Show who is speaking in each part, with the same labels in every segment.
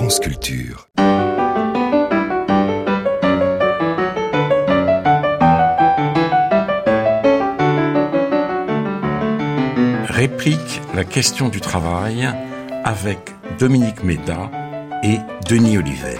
Speaker 1: France Culture. Réplique la question du travail avec Dominique Méda et Denis Oliven.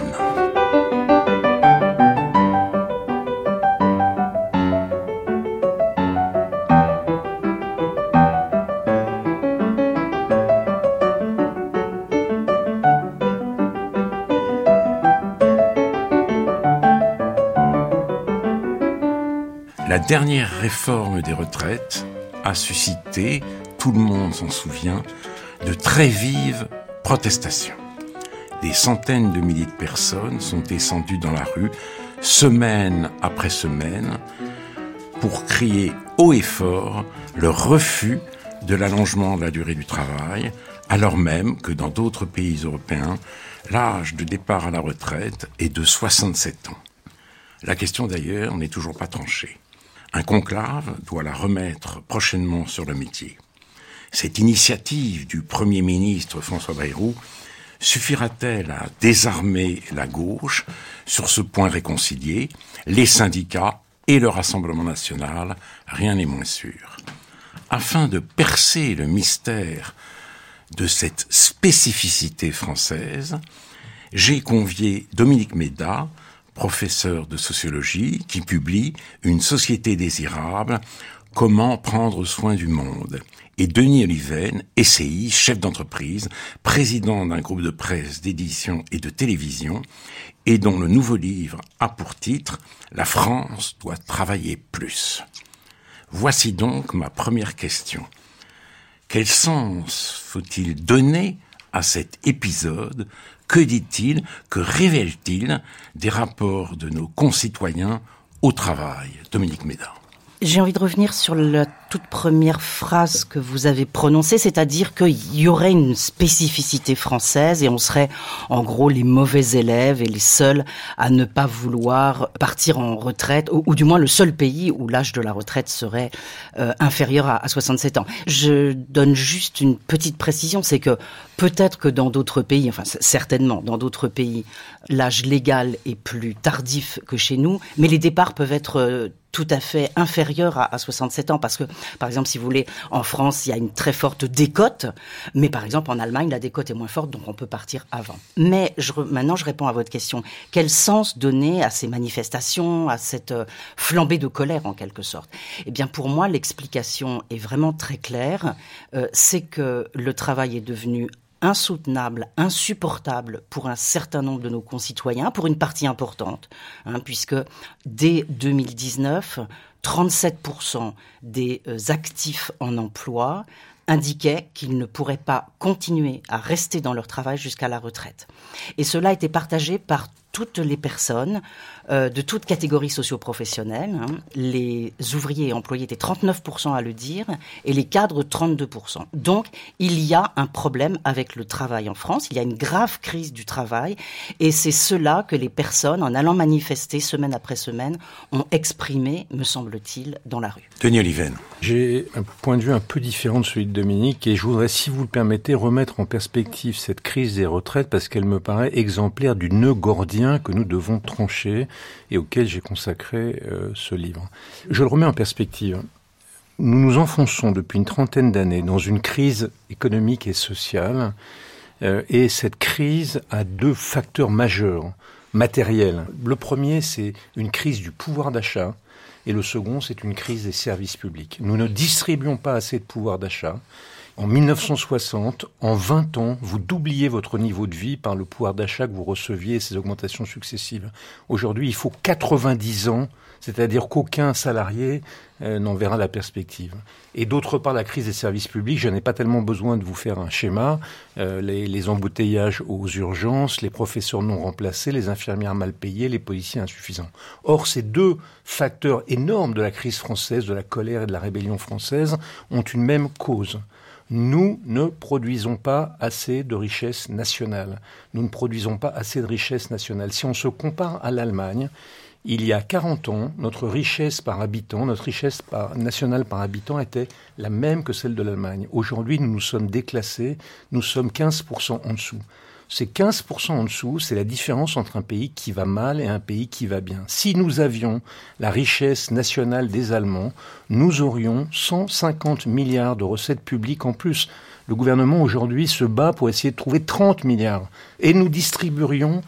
Speaker 1: La dernière réforme des retraites a suscité, tout le monde s'en souvient, de très vives protestations. Des centaines de milliers de personnes sont descendues dans la rue, semaine après semaine, pour crier haut et fort leur refus de l'allongement de la durée du travail, alors même que dans d'autres pays européens, l'âge de départ à la retraite est de 67 ans. La question d'ailleurs n'est toujours pas tranchée. Un conclave doit la remettre prochainement sur le métier. Cette initiative du Premier ministre François Bayrou suffira-t-elle à désarmer la gauche sur ce point réconcilié, les syndicats et le Rassemblement national? Rien n'est moins sûr. Afin de percer le mystère de cette spécificité française, j'ai convié Dominique Méda, professeur de sociologie, qui publie « Une société désirable, comment prendre soin du monde ». Et Denis Oliven, essayiste, chef d'entreprise, président d'un groupe de presse, d'édition et de télévision, et dont le nouveau livre a pour titre « La France doit travailler plus ». Voici donc ma première question. Quel sens faut-il donner à cet épisode? Que dit-il, que révèle-t-il des rapports de nos concitoyens au travail? Dominique Méda.
Speaker 2: J'ai envie de revenir sur la toute première phrase que vous avez prononcée, c'est-à-dire qu'il y aurait une spécificité française et on serait en gros les mauvais élèves et les seuls à ne pas vouloir partir en retraite, ou du moins le seul pays où l'âge de la retraite serait inférieur à 67 ans. Je donne juste une petite précision, c'est que peut-être que dans d'autres pays, enfin certainement dans d'autres pays, l'âge légal est plus tardif que chez nous, mais les départs peuvent être tout à fait inférieur à 67 ans, parce que, par exemple, si vous voulez, en France, il y a une très forte décote, mais par exemple, en Allemagne, la décote est moins forte, donc on peut partir avant. Mais maintenant, je réponds à votre question. Quel sens donner à ces manifestations, à cette flambée de colère, en quelque sorte? Eh bien, pour moi, l'explication est vraiment très claire. C'est que le travail est devenu insoutenable, insupportable pour un certain nombre de nos concitoyens, pour une partie importante, puisque dès 2019, 37% des actifs en emploi indiquaient qu'ils ne pourraient pas continuer à rester dans leur travail jusqu'à la retraite. Et cela était partagé par toutes les personnes de toutes catégories socio-professionnelles. Les ouvriers et employés étaient 39% à le dire et les cadres 32%. Donc, il y a un problème avec le travail en France. Il y a une grave crise du travail et c'est cela que les personnes, en allant manifester semaine après semaine, ont exprimé, me semble-t-il, dans la rue.
Speaker 1: Denis Oliven.
Speaker 3: J'ai un point de vue un peu différent de celui de Dominique et je voudrais, si vous le permettez, remettre en perspective cette crise des retraites parce qu'elle me paraît exemplaire du nœud gordien que nous devons trancher et auquel j'ai consacré ce livre. Je le remets en perspective. Nous nous enfonçons depuis une trentaine d'années dans une crise économique et sociale et cette crise a deux facteurs majeurs, matériels. Le premier, c'est une crise du pouvoir d'achat et le second, c'est une crise des services publics. Nous ne distribuons pas assez de pouvoir d'achat. En 1960, en 20 ans, vous doubliez votre niveau de vie par le pouvoir d'achat que vous receviez et ces augmentations successives. Aujourd'hui, il faut 90 ans, c'est-à-dire qu'aucun salarié n'en verra la perspective. Et d'autre part, la crise des services publics, je n'ai pas tellement besoin de vous faire un schéma. Les embouteillages aux urgences, les professeurs non remplacés, les infirmières mal payées, les policiers insuffisants. Or, ces deux facteurs énormes de la crise française, de la colère et de la rébellion française, ont une même cause. Nous ne produisons pas assez de richesse nationale. Nous ne produisons pas assez de richesse nationale. Si on se compare à l'Allemagne, il y a 40 ans, notre richesse par habitant, notre richesse nationale par habitant était la même que celle de l'Allemagne. Aujourd'hui, nous nous sommes déclassés, nous sommes 15% en dessous. C'est 15% en dessous, c'est la différence entre un pays qui va mal et un pays qui va bien. Si nous avions la richesse nationale des Allemands, nous aurions 150 milliards de recettes publiques en plus. Le gouvernement aujourd'hui se bat pour essayer de trouver 30 milliards. Et nous distribuerions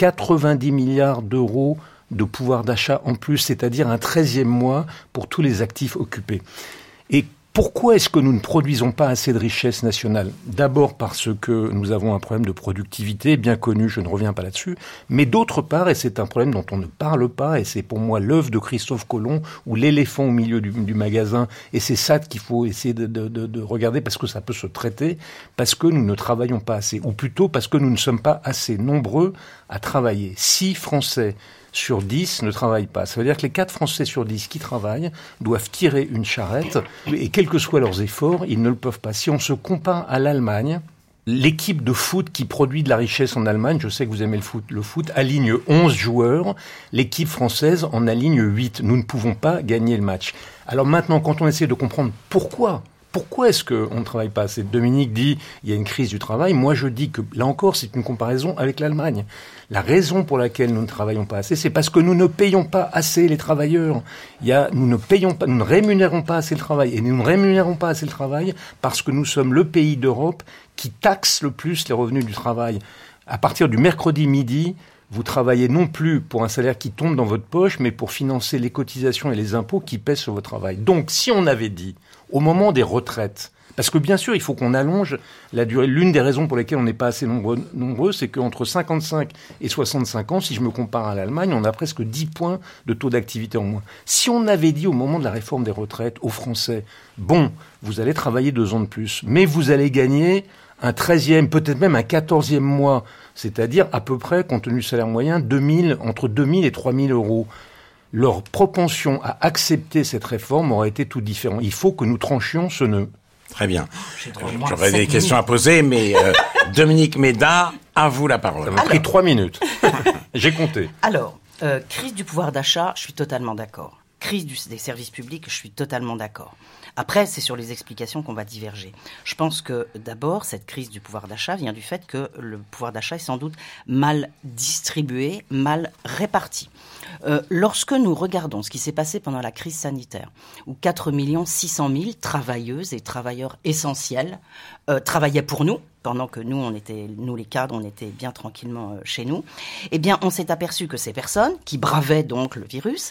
Speaker 3: 90 milliards d'euros de pouvoir d'achat en plus, c'est-à-dire un 13e mois pour tous les actifs occupés. Et pourquoi est-ce que nous ne produisons pas assez de richesse nationale ? D'abord parce que nous avons un problème de productivité bien connu, je ne reviens pas là-dessus, mais d'autre part, et c'est un problème dont on ne parle pas, et c'est pour moi l'œuvre de Christophe Colomb, ou l'éléphant au milieu du magasin, et c'est ça qu'il faut essayer de regarder, parce que ça peut se traiter, parce que nous ne travaillons pas assez, ou plutôt parce que nous ne sommes pas assez nombreux à travailler. 6 Français sur 10 ne travaillent pas. Ça veut dire que les 4 Français sur 10 qui travaillent doivent tirer une charrette et quels que soient leurs efforts, ils ne le peuvent pas. Si on se compare à l'Allemagne, l'équipe de foot qui produit de la richesse en Allemagne, je sais que vous aimez le foot, aligne 11 joueurs. L'équipe française en aligne 8. Nous ne pouvons pas gagner le match. Alors maintenant, quand on essaie de comprendre pourquoi est-ce qu'on ne travaille pas assez ? Dominique dit il y a une crise du travail. Moi, je dis que, là encore, c'est une comparaison avec l'Allemagne. La raison pour laquelle nous ne travaillons pas assez, c'est parce que nous ne payons pas assez les travailleurs. Nous ne rémunérons pas assez le travail. Et nous ne rémunérons pas assez le travail parce que nous sommes le pays d'Europe qui taxe le plus les revenus du travail. À partir du mercredi midi, vous travaillez non plus pour un salaire qui tombe dans votre poche, mais pour financer les cotisations et les impôts qui pèsent sur votre travail. Donc, si on avait dit, au moment des retraites, parce que bien sûr, il faut qu'on allonge la durée. L'une des raisons pour lesquelles on n'est pas assez nombreux, c'est qu'entre 55 et 65 ans, si je me compare à l'Allemagne, on a presque 10 points de taux d'activité en moins. Si on avait dit au moment de la réforme des retraites aux Français, bon, vous allez travailler 2 ans de plus, mais vous allez gagner un 13e, peut-être même un 14e mois, c'est-à-dire à peu près, compte tenu du salaire moyen, entre 2000 et 3000 euros. Leur propension à accepter cette réforme aurait été tout différent. Il faut que nous tranchions ce nœud.
Speaker 1: Très bien. J'aurais des questions à poser, mais Dominique Méda, à vous la parole.
Speaker 3: Ça m'a pris 3 minutes. J'ai compté.
Speaker 2: Alors, crise du pouvoir d'achat, je suis totalement d'accord. Crise des services publics, je suis totalement d'accord. Après, c'est sur les explications qu'on va diverger. Je pense que d'abord, cette crise du pouvoir d'achat vient du fait que le pouvoir d'achat est sans doute mal distribué, mal réparti. Lorsque nous regardons ce qui s'est passé pendant la crise sanitaire, où 4 600 000 travailleuses et travailleurs essentiels travaillaient pour nous, pendant que nous les cadres, on était bien tranquillement chez nous, eh bien, on s'est aperçu que ces personnes, qui bravaient donc le virus,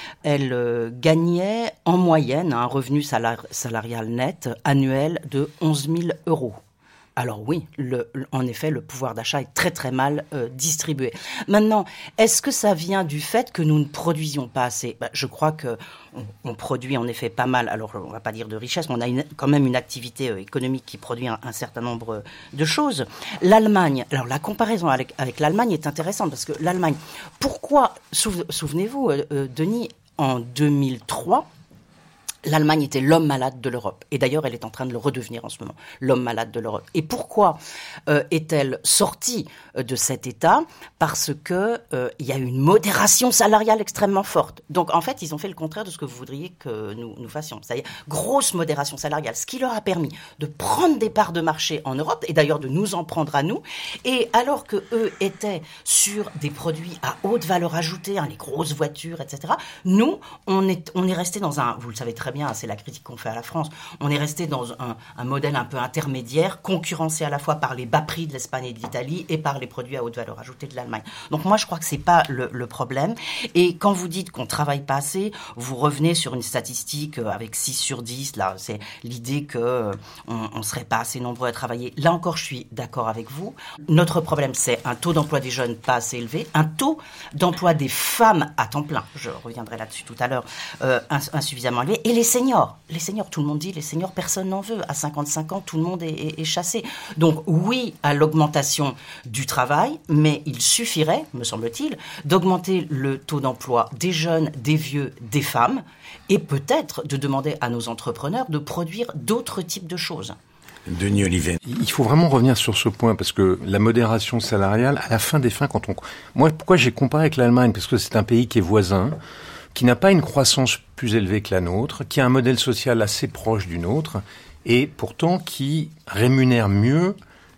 Speaker 2: elles gagnaient en moyenne un revenu salarial net annuel de 11 000 euros. Alors oui, en effet, le pouvoir d'achat est très très mal distribué. Maintenant, est-ce que ça vient du fait que nous ne produisions pas assez ? Je crois que on produit en effet pas mal. Alors, on va pas dire de richesse, mais on a quand même une activité économique qui produit un certain nombre de choses. L'Allemagne, alors la comparaison avec l'Allemagne est intéressante parce que l'Allemagne, pourquoi, souvenez-vous, Denis, en 2003, l'Allemagne était l'homme malade de l'Europe. Et d'ailleurs, elle est en train de le redevenir en ce moment, l'homme malade de l'Europe. Et pourquoi est-elle sortie de cet état ? Parce que il y a eu une modération salariale extrêmement forte. Donc, en fait, ils ont fait le contraire de ce que vous voudriez que nous fassions. C'est-à-dire, grosse modération salariale, ce qui leur a permis de prendre des parts de marché en Europe, et d'ailleurs de nous en prendre à nous. Et alors que eux étaient sur des produits à haute valeur ajoutée, les grosses voitures, etc., nous, on est resté dans vous le savez très bien, c'est la critique qu'on fait à la France, on est resté dans un modèle un peu intermédiaire, concurrencé à la fois par les bas prix de l'Espagne et de l'Italie et par les produits à haute valeur ajoutée de l'Allemagne. Donc moi, je crois que c'est pas le problème. Et quand vous dites qu'on travaille pas assez, vous revenez sur une statistique avec 6 sur 10, là, c'est l'idée que on serait pas assez nombreux à travailler. Là encore, je suis d'accord avec vous. Notre problème, c'est un taux d'emploi des jeunes pas assez élevé, un taux d'emploi des femmes à temps plein, je reviendrai là-dessus tout à l'heure, insuffisamment élevé, et les seniors, tout le monde dit, les seniors, personne n'en veut. À 55 ans, tout le monde est chassé. Donc oui à l'augmentation du travail, mais il suffirait, me semble-t-il, d'augmenter le taux d'emploi des jeunes, des vieux, des femmes, et peut-être de demander à nos entrepreneurs de produire d'autres types de choses.
Speaker 1: Denis Olivet.
Speaker 3: Il faut vraiment revenir sur ce point, parce que la modération salariale, à la fin des fins, Moi, pourquoi j'ai comparé avec l'Allemagne ? Parce que c'est un pays qui est voisin, qui n'a pas une croissance plus élevée que la nôtre, qui a un modèle social assez proche du nôtre, et pourtant qui rémunère mieux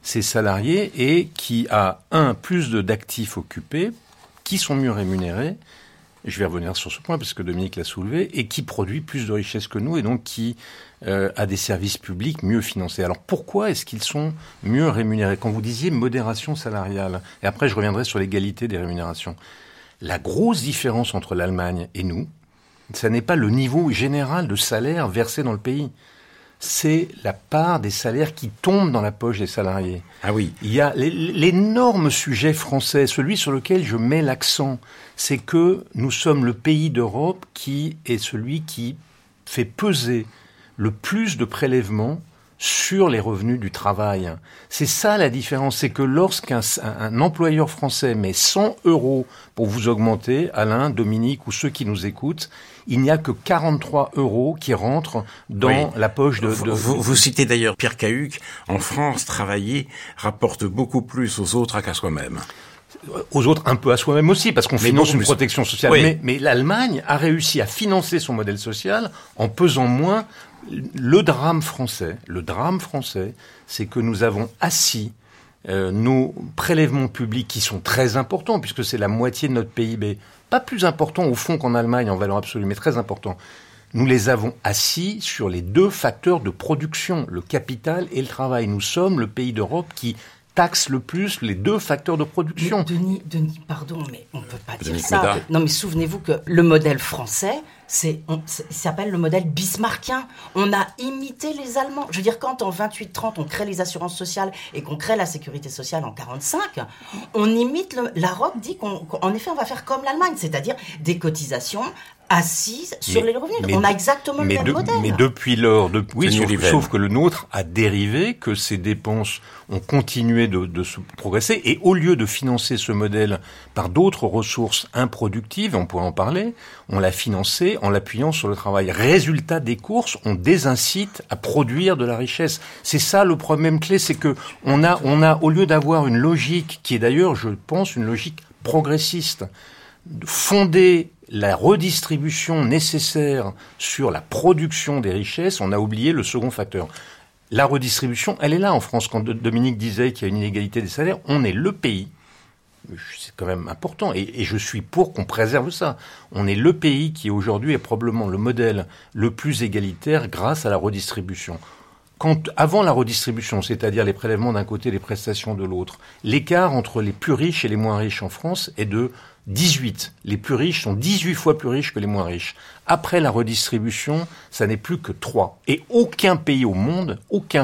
Speaker 3: ces salariés et qui a, plus d'actifs occupés, qui sont mieux rémunérés, je vais revenir sur ce point parce que Dominique l'a soulevé, et qui produit plus de richesses que nous et donc qui a des services publics mieux financés. Alors pourquoi est-ce qu'ils sont mieux rémunérés ? Quand vous disiez modération salariale, et après je reviendrai sur l'égalité des rémunérations, la grosse différence entre l'Allemagne et nous, ça n'est pas le niveau général de salaire versé dans le pays. C'est la part des salaires qui tombent dans la poche des salariés.
Speaker 1: Ah oui.
Speaker 3: Il y a l'énorme sujet français, celui sur lequel je mets l'accent, c'est que nous sommes le pays d'Europe qui est celui qui fait peser le plus de prélèvements sur les revenus du travail. C'est ça la différence, c'est que lorsqu'un employeur français met 100 € pour vous augmenter, Alain, Dominique ou ceux qui nous écoutent, il n'y a que 43 € qui rentrent dans la poche de...
Speaker 1: Vous citez d'ailleurs Pierre Cahuc, en France, travailler rapporte beaucoup plus aux autres qu'à soi-même.
Speaker 3: Aux autres, un peu à soi-même aussi, parce qu'on finance une protection sociale.
Speaker 1: Oui.
Speaker 3: Mais l'Allemagne a réussi à financer son modèle social en pesant moins. Le drame français, c'est que nous avons assis nos prélèvements publics qui sont très importants, puisque c'est la moitié de notre PIB, pas plus important au fond qu'en Allemagne en valeur absolue, mais très important. Nous les avons assis sur les deux facteurs de production, le capital et le travail. Nous sommes le pays d'Europe qui taxe le plus les deux facteurs de production.
Speaker 2: Denis, pardon, mais on ne peut pas dire
Speaker 1: Dominique
Speaker 2: ça.
Speaker 1: Méda.
Speaker 2: Non, mais souvenez-vous que le modèle français, ça s'appelle le modèle bismarckien. On a imité les Allemands. Je veux dire, quand en 28-30, on crée les assurances sociales et qu'on crée la sécurité sociale en 45, on imite la ROC dit qu'en effet, on va faire comme l'Allemagne, c'est-à-dire des cotisations assises sur les revenus. On a exactement le même modèle.
Speaker 3: Mais depuis lors,
Speaker 1: oui,
Speaker 3: sauf que le nôtre a dérivé, que ces dépenses ont continué de se progresser, et au lieu de financer ce modèle par d'autres ressources improductives, on pourrait en parler, on l'a financé en l'appuyant sur le travail. Résultat des courses, on désincite à produire de la richesse. C'est ça le problème clé, c'est que on a, au lieu d'avoir une logique qui est d'ailleurs, je pense, une logique progressiste, fonder la redistribution nécessaire sur la production des richesses, on a oublié le second facteur. La redistribution, elle est là en France. Quand Dominique disait qu'il y a une inégalité des salaires, on est le pays, c'est quand même important, et je suis pour qu'on préserve ça. On est le pays qui aujourd'hui est probablement le modèle le plus égalitaire grâce à la redistribution. Avant la redistribution, c'est-à-dire les prélèvements d'un côté et les prestations de l'autre, l'écart entre les plus riches et les moins riches en France est de 18. Les plus riches sont 18 fois plus riches que les moins riches. Après la redistribution, ça n'est plus que 3. Et aucun pays au monde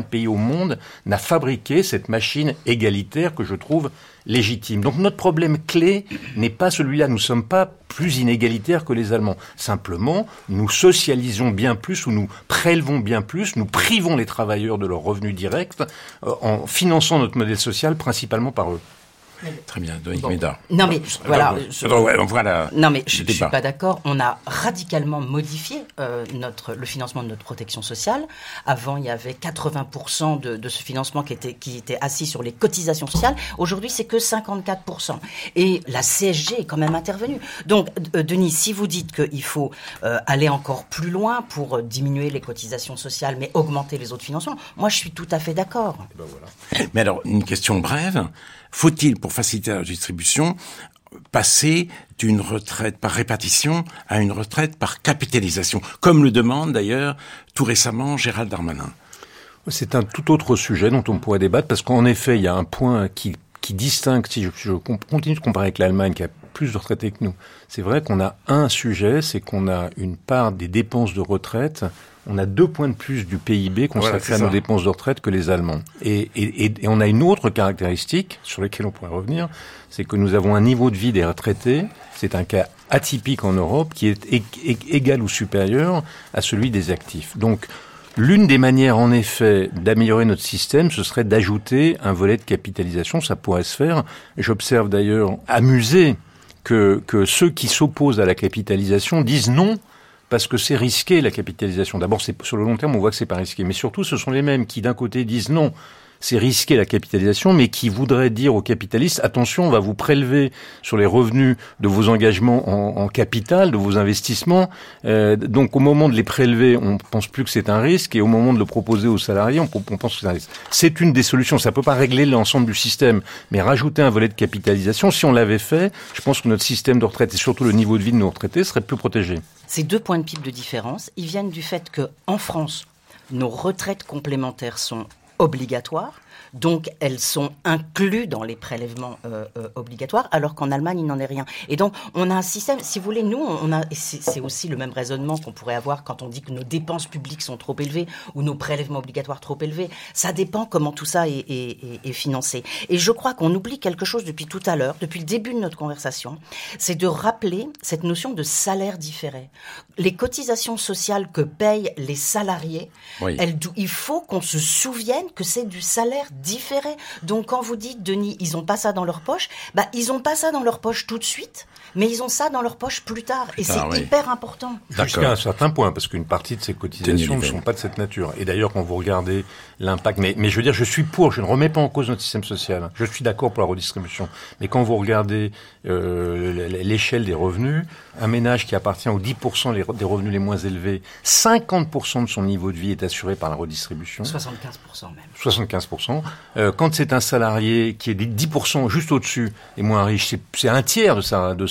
Speaker 3: n'a fabriqué cette machine égalitaire que je trouve légitime. Donc notre problème clé n'est pas celui-là. Nous ne sommes pas plus inégalitaires que les Allemands. Simplement, nous socialisons bien plus ou nous prélevons bien plus, nous privons les travailleurs de leurs revenus directs en finançant notre modèle social principalement par eux.
Speaker 1: Très bien, Dominique Méda.
Speaker 2: Non mais voilà.
Speaker 1: Non
Speaker 2: mais je suis pas d'accord. On a radicalement modifié le financement de notre protection sociale. Avant, il y avait 80% de ce financement qui était assis sur les cotisations sociales. Aujourd'hui, c'est que 54%. Et la CSG est quand même intervenue. Donc, Denis, si vous dites qu'il faut aller encore plus loin pour diminuer les cotisations sociales, mais augmenter les autres financements, moi, je suis tout à fait d'accord.
Speaker 1: Ben voilà. Mais alors, une question brève. Faut-il, pour faciliter la distribution, passer d'une retraite par répartition à une retraite par capitalisation, comme le demande d'ailleurs tout récemment Gérald Darmanin?
Speaker 3: C'est un tout autre sujet dont on pourrait débattre, parce qu'en effet, il y a un point qui distingue, si je continue de comparer avec l'Allemagne, qui a plus de retraités que nous. C'est vrai qu'on a un sujet, c'est qu'on a une part des dépenses de retraite. On a 2 points de plus du PIB consacrés à nos dépenses de retraite que les Allemands. Et on a une autre caractéristique sur laquelle on pourrait revenir, c'est que nous avons un niveau de vie des retraités, c'est un cas atypique en Europe, qui est égal ou supérieur à celui des actifs. Donc, l'une des manières, en effet, d'améliorer notre système, ce serait d'ajouter un volet de capitalisation. Ça pourrait se faire. J'observe d'ailleurs, amusé, que ceux qui s'opposent à la capitalisation disent non, parce que c'est risqué, la capitalisation. D'abord, sur le long terme, on voit que c'est pas risqué. Mais surtout, ce sont les mêmes qui, d'un côté, disent non, c'est risquer la capitalisation, mais qui voudrait dire aux capitalistes, attention, on va vous prélever sur les revenus de vos engagements en capital, de vos investissements. Donc au moment de les prélever, on pense plus que c'est un risque, et au moment de le proposer aux salariés, on pense que c'est un risque. C'est une des solutions. Ça peut pas régler l'ensemble du système, mais rajouter un volet de capitalisation, si on l'avait fait, je pense que notre système de retraite et surtout le niveau de vie de nos retraités serait plus protégé.
Speaker 2: Ces 2 points de pipe de différence, ils viennent du fait qu'en France, nos retraites complémentaires sont obligatoires, donc elles sont incluses dans les prélèvements obligatoires, alors qu'en Allemagne, il n'en est rien. Et donc, on a un système, si vous voulez, nous, c'est aussi le même raisonnement qu'on pourrait avoir quand on dit que nos dépenses publiques sont trop élevées ou nos prélèvements obligatoires trop élevés. Ça dépend comment tout ça est financé. Et je crois qu'on oublie quelque chose depuis tout à l'heure, depuis le début de notre conversation, c'est de rappeler cette notion de salaire différé. Les cotisations sociales que payent les salariés,
Speaker 1: oui.
Speaker 2: Il faut qu'on se souvienne que c'est du salaire différé. Donc quand vous dites, Denis, ils n'ont pas ça dans leur poche, ils n'ont pas ça dans leur poche tout de suite, mais ils ont ça dans leur poche plus tard. Et c'est hyper important.
Speaker 3: Jusqu'à un certain point, parce qu'une partie de ces cotisations ne sont pas de cette nature. Et d'ailleurs, quand vous regardez l'impact... Mais je veux dire, je ne remets pas en cause notre système social. Je suis d'accord pour la redistribution. Mais quand vous regardez l'échelle des revenus, un ménage qui appartient aux 10% des revenus les moins élevés, 50% de son niveau de vie est assuré par la redistribution.
Speaker 2: 75% même.
Speaker 3: 75%. Quand c'est un salarié qui est 10% juste au-dessus et moins riche, c'est un tiers de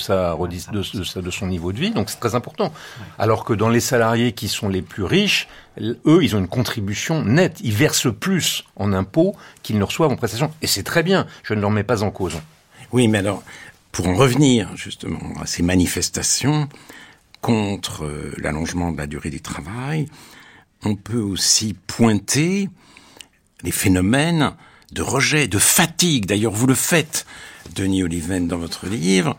Speaker 3: son niveau de vie, donc c'est très important. Ouais. Alors que dans les salariés qui sont les plus riches, eux, ils ont une contribution nette. Ils versent plus en impôts qu'ils ne reçoivent en prestations. Et c'est très bien, je ne leur mets pas en cause.
Speaker 1: Oui, mais alors, pour en revenir justement à ces manifestations contre l'allongement de la durée du travail, on peut aussi pointer les phénomènes de rejet, de fatigue. D'ailleurs, vous le faites, Denis Oliven, dans votre livre.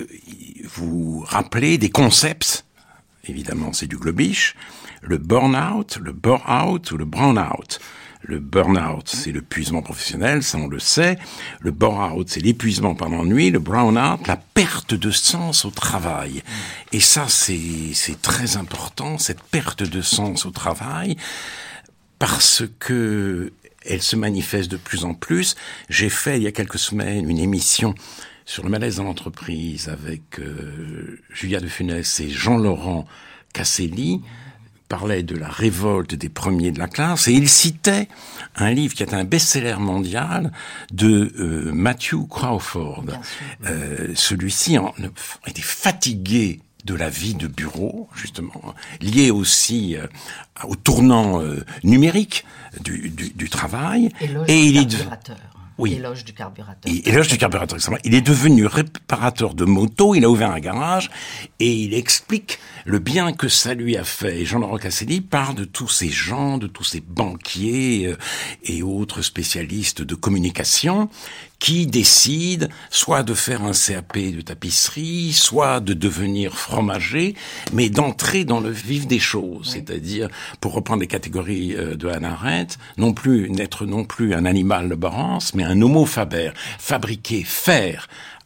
Speaker 1: Vous rappelez des concepts, évidemment c'est du globish, le burn-out, le bore-out ou le brown-out. Le burn-out, c'est l'épuisement professionnel, ça on le sait. Le bore-out, c'est l'épuisement par l'ennui. Le brown-out, la perte de sens au travail. Et ça, c'est très important, cette perte de sens au travail, parce que elle se manifeste de plus en plus. J'ai fait, il y a quelques semaines, une émission sur le malaise dans l'entreprise avec Julia de Funès et Jean-Laurent Casselli, parlait de la révolte des premiers de la classe, et il citait un livre qui est un best-seller mondial de Matthew Crawford. Celui-ci était fatigué de la vie de bureau, justement, lié aussi au tournant numérique du travail.
Speaker 2: Et il est
Speaker 1: Oui.
Speaker 2: Éloge du carburateur.
Speaker 1: Éloge du carburateur, exactement. Il est devenu réparateur de motos, il a ouvert un garage, et il explique le bien que ça lui a fait. Et Jean-Laurent Casselli parle de tous ces gens, de tous ces banquiers et autres spécialistes de communication qui décident soit de faire un CAP de tapisserie, soit de devenir fromager, mais d'entrer dans le vif des choses. Oui. C'est-à-dire, pour reprendre les catégories de Hannah Arendt, n'être non plus un animal laborance, mais un homo faber, fabriquer, faire,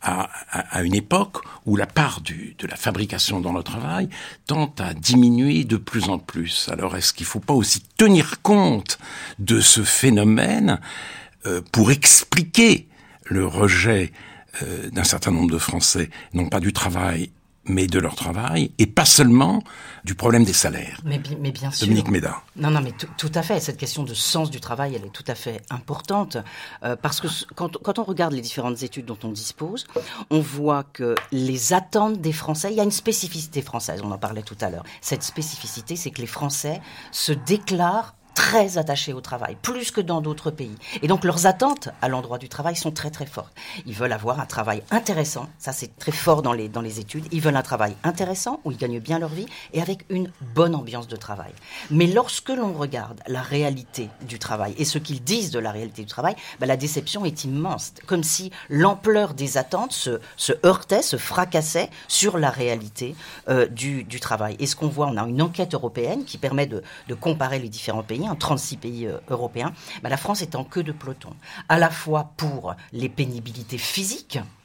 Speaker 1: à une époque où la part de la fabrication dans le travail tend à diminuer de plus en plus. Alors, est-ce qu'il ne faut pas aussi tenir compte de ce phénomène pour expliquer le rejet d'un certain nombre de Français, non pas du travail, mais de leur travail, et pas seulement du problème des salaires.
Speaker 2: Mais bien sûr.
Speaker 1: Dominique Méda.
Speaker 2: Non, mais tout à fait. Cette question de sens du travail, elle est tout à fait importante. Parce que quand on regarde les différentes études dont on dispose, on voit que les attentes des Français, il y a une spécificité française, on en parlait tout à l'heure. Cette spécificité, c'est que les Français se déclarent très attachés au travail, plus que dans d'autres pays. Et donc leurs attentes à l'endroit du travail sont très très fortes. Ils veulent avoir un travail intéressant, ça c'est très fort dans les études, ils veulent un travail intéressant où ils gagnent bien leur vie et avec une bonne ambiance de travail. Mais lorsque l'on regarde la réalité du travail et ce qu'ils disent de la réalité du travail, la déception est immense. Comme si l'ampleur des attentes se heurtait, se fracassait sur la réalité du travail. Et ce qu'on voit, on a une enquête européenne qui permet de comparer les différents pays, 36 pays européens, la France est en queue de peloton, à la fois pour les pénibilités physiques,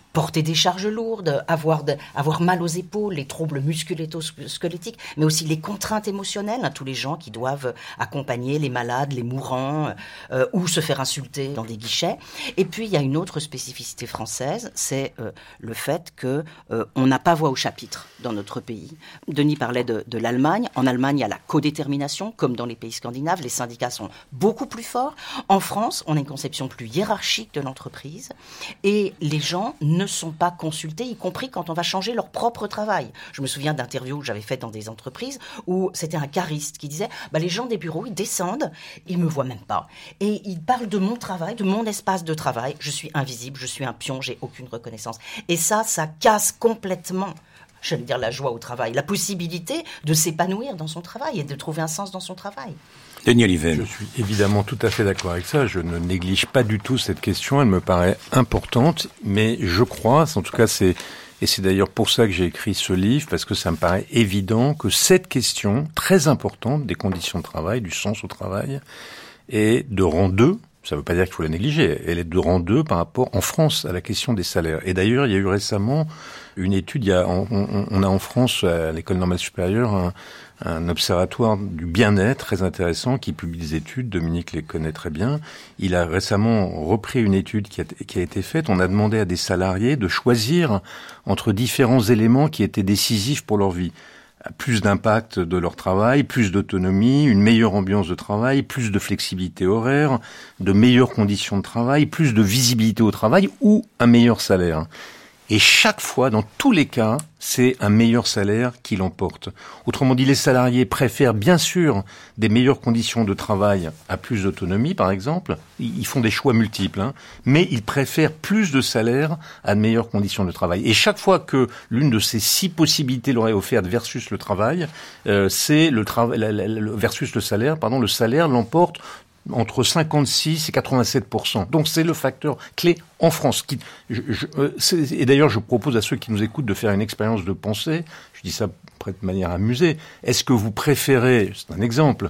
Speaker 2: porter des charges lourdes, avoir mal aux épaules, les troubles musculo-squelettiques, mais aussi les contraintes émotionnelles, tous les gens qui doivent accompagner les malades, les mourants, ou se faire insulter dans des guichets. Et puis, il y a une autre spécificité française, c'est le fait que on n'a pas voix au chapitre dans notre pays. Denis parlait de l'Allemagne. En Allemagne, il y a la codétermination, comme dans les pays scandinaves. Les syndicats sont beaucoup plus forts. En France, on a une conception plus hiérarchique de l'entreprise. Et les gens ne sont pas consultés, y compris quand on va changer leur propre travail. Je me souviens d'interviews que j'avais faites dans des entreprises où c'était un cariste qui disait les gens des bureaux, ils descendent, ils me voient même pas. Et ils parlent de mon travail, de mon espace de travail. Je suis invisible, je suis un pion, j'ai aucune reconnaissance. Et ça casse complètement, j'allais dire, la joie au travail, la possibilité de s'épanouir dans son travail et de trouver un sens dans son travail.
Speaker 1: Denis Oliven.
Speaker 3: Je suis évidemment tout à fait d'accord avec ça. Je ne néglige pas du tout cette question. Elle me paraît importante, mais je crois, en tout cas c'est d'ailleurs pour ça que j'ai écrit ce livre, parce que ça me paraît évident que cette question très importante des conditions de travail, du sens au travail, est de rang 2. Ça ne veut pas dire qu'il faut la négliger. Elle est de rang 2 par rapport, en France, à la question des salaires. Et d'ailleurs, il y a eu récemment une étude. On a en France, à l'École normale supérieure, un observatoire du bien-être très intéressant qui publie des études. Dominique les connaît très bien. Il a récemment repris une étude qui a été faite. On a demandé à des salariés de choisir entre différents éléments qui étaient décisifs pour leur vie. Plus d'impact de leur travail, plus d'autonomie, une meilleure ambiance de travail, plus de flexibilité horaire, de meilleures conditions de travail, plus de visibilité au travail ou un meilleur salaire. Et chaque fois, dans tous les cas, c'est un meilleur salaire qui l'emporte. Autrement dit, les salariés préfèrent bien sûr des meilleures conditions de travail à plus d'autonomie, par exemple. Ils font des choix multiples, mais ils préfèrent plus de salaire à de meilleures conditions de travail. Et chaque fois que l'une de ces 6 possibilités leur est offerte versus le travail, c'est versus le salaire, le salaire l'emporte entre 56 et 87%. Donc c'est le facteur clé en France. Et d'ailleurs, je propose à ceux qui nous écoutent de faire une expérience de pensée. Je dis ça de manière amusée. Est-ce que vous préférez, c'est un exemple,